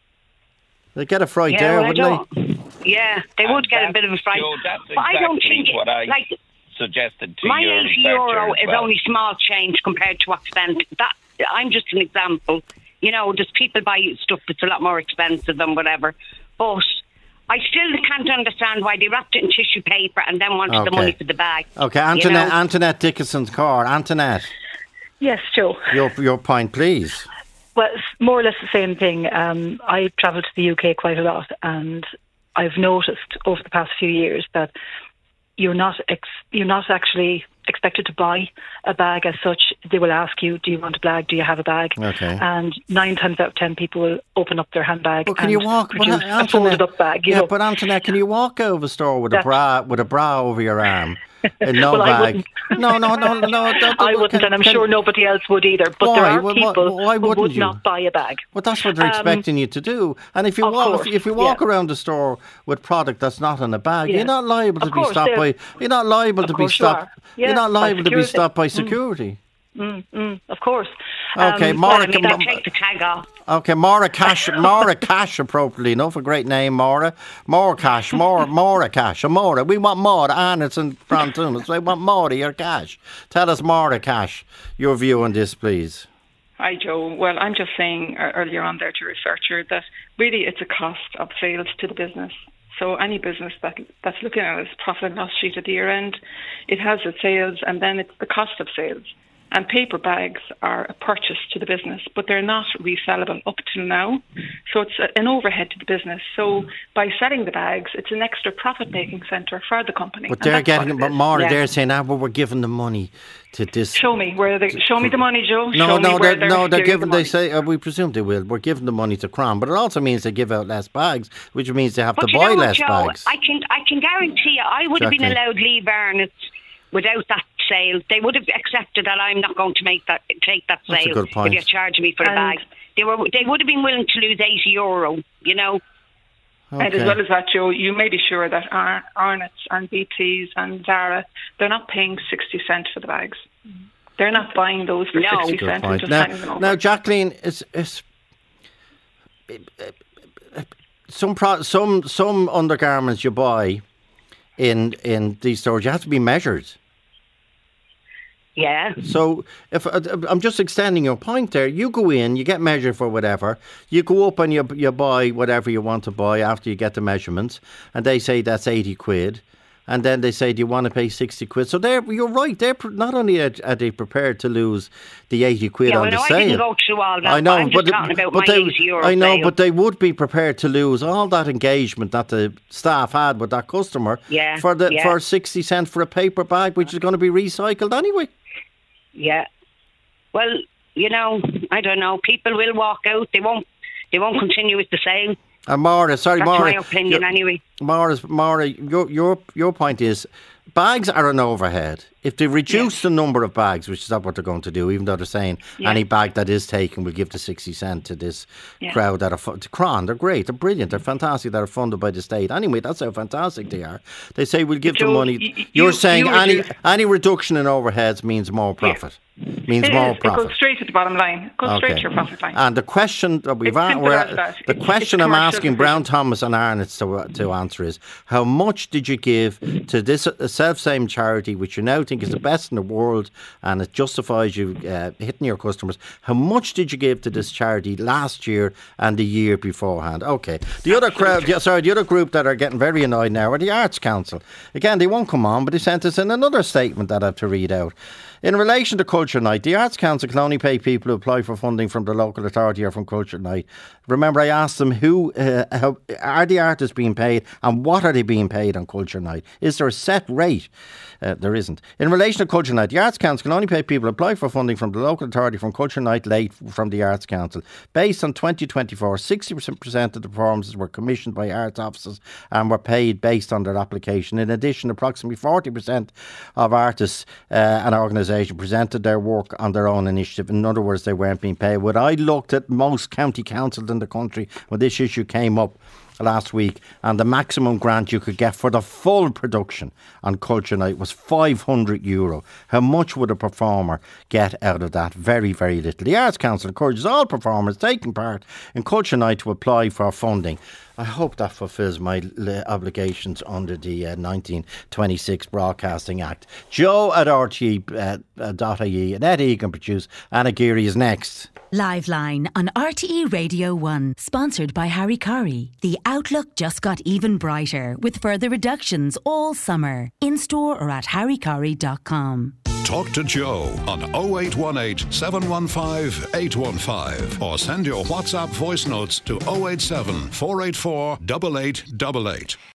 They'd get a fright Yeah, there, well, I wouldn't they? don't. Yeah, they would get a bit of a fright. Joe, that's But I don't exactly think, what I like, suggested to my your eighty euro researcher as is well. only small change compared to what's spent. That I'm just an example. You know, there's people buy stuff that's a lot more expensive than whatever. But I still can't understand why they wrapped it in tissue paper and then wanted the Okay. money for the bag. Okay, you Antoinette, know? Antoinette Dickinson's car. Antoinette, Yes, Joe. your your point, please. Well, it's more or less the same thing. Um, I travel to the U K quite a lot, and I've noticed over the past few years that you're not ex- you're not actually expected to buy a bag as such. They will ask you, "Do you want a bag? Do you have a bag?" Okay. And nine times out of ten, people will open up their handbag But can and you walk? But produce a Antoinette, folded up bag. You yeah, know, but Antoinette, can you walk out of a store with a That's- bra with a bra over your arm and no Well, I bag? wouldn't. No, no, no, no. no that- I wouldn't, can- and I'm can- sure nobody else would either. But Why? there are Well, why- people why who wouldn't would you? not buy a bag. Well, that's what they're Um, expecting you to do. And if you of walk, course, if, if you walk yeah. around the store with product that's not in a bag, Yeah. you're not liable to Of be course, stopped by. they're- You're not liable Of to be course you stopped. are. Yeah, you're not by liable to be security. stopped by Mm. security. Mm, mm, of course. Okay, um, Maura, Well, I mean, can- they'll take the tag off. Okay, Maura Cash, Maura Cash, appropriately enough, a great name, Maura. Maura Cash, Maura, Maura Cash, a Maura. We want Maura, and it's in Brown Thomas. We want Maura, your cash. Tell us, Maura Cash, your view on this, please. Hi, Joe. Well, I'm just saying uh, earlier on there to your researcher that really it's a cost of sales to the business. So any business that that's looking at its profit and loss sheet at the year end, it has its sales and then it's the cost of sales. And paper bags are a purchase to the business, but they're not resellable up till now. So it's a, an overhead to the business. So by selling the bags, it's an extra profit-making centre for the company. But And they're that's getting, what it but is. Maura, Yeah. they're saying, ah, well, we're giving the money to this. Show me where they show me the money, Joe. No, show no, me where they're, they're, no, they're giving giving. the They money. say uh, we presume they will. We're giving the money to Crown, but it also means they give out less bags, which means they have But to you buy know what, less Joe? bags. I can I can guarantee you, I would have been Exactly. allowed leave Arnott without that sale. They would have accepted that I'm not going to make that take that That's a sale good point. if you're charging me for the And- bag. They were they would have been willing to lose eighty euro. You know. And as Okay. well as that, Joe, you may be sure that Ar- Arnott's and B T's and Zara, they're not paying sixty cents for the bags. They're not buying those for No. sixty Good cents and point. just Now, handing them over. now, Jacqueline, is is some pro, some some undergarments you buy in in these stores, you have to be measured. Yeah. So if uh, I'm just extending your point there, you go in, you get measured for whatever, you go up and you you buy whatever you want to buy after you get the measurements, and they say that's eighty quid, and then they say, do you want to pay sixty quid? So they're, you're right, they're not only are, are they prepared to lose the eighty quid yeah, on well, the no, sale. I didn't go through all that. I know, I'm but, just talking about but my they, eighty euro I know, sale. but they would be prepared to lose all that engagement that the staff had with that customer yeah, for the yeah. for sixty cents for a paper bag, which is going to be recycled anyway. Yeah. Well, you know, I don't know. People will walk out. They won't. They won't continue with the sale. And uh, Maura, sorry, That's Maura. my opinion, anyway. Maura, Maura, your your your point is, bags are an overhead. If they reduce yeah. the number of bags, which is not what they're going to do, even though they're saying yeah. any bag that is taken will give the sixty cent to this yeah. crowd that are to Cron. They're great, they're brilliant, they're fantastic. They're funded by the state. Anyway, that's how fantastic they are. They say we'll give so them money. y- You're you, saying you any reduce- any reduction in overheads means more profit. Yeah. Means it more is. profit. It goes straight to the bottom line. It goes okay. straight to your profit line. And the question that we've It's a- simple as that. the It's- question it's I'm commercial asking decision. Brown Thomas and Arnott to to answer is, how much did you give to this uh, self-same charity, which you now think is the best in the world, and it justifies you uh, hitting your customers? How much did you give to this charity last year and the year beforehand? Okay. The other crowd, yeah, sorry, the other group that are getting very annoyed now are the Arts Council. Again, they won't come on, but they sent us in another statement that I have to read out. In relation to Culture Night, the Arts Council can only pay people who apply for funding from the local authority or from Culture Night. Remember, I asked them who uh, how, are the artists being paid and what are they being paid on Culture Night? Is there a set rate? Uh, there isn't. In relation to Culture Night, the Arts Council can only pay people who apply for funding from the local authority from Culture Night late from the Arts Council. Based on twenty twenty-four, sixty percent of the performances were commissioned by arts officers and were paid based on their application. In addition, approximately forty percent of artists uh, and organisations presented their work on their own initiative. In other words, they weren't being paid. When I looked at most county councils in the country when this issue came up last week, and the maximum grant you could get for the full production on Culture Night was five hundred euro. How much would a performer get out of that? Very, very little. The Arts Council encourages all performers taking part in Culture Night to apply for funding. I hope that fulfills my obligations under the uh, nineteen twenty-six Broadcasting Act. Joe at R T E dot I E and Ed Egan produce. Anna Geary is next. Liveline on R T E Radio one, sponsored by Harry Curry. The outlook just got even brighter with further reductions all summer. In store or at harry curry dot com. Talk to Joe on oh eight one eight, seven one five, eight one five or send your WhatsApp voice notes to oh eight seven, four eight four, eight eight eight eight.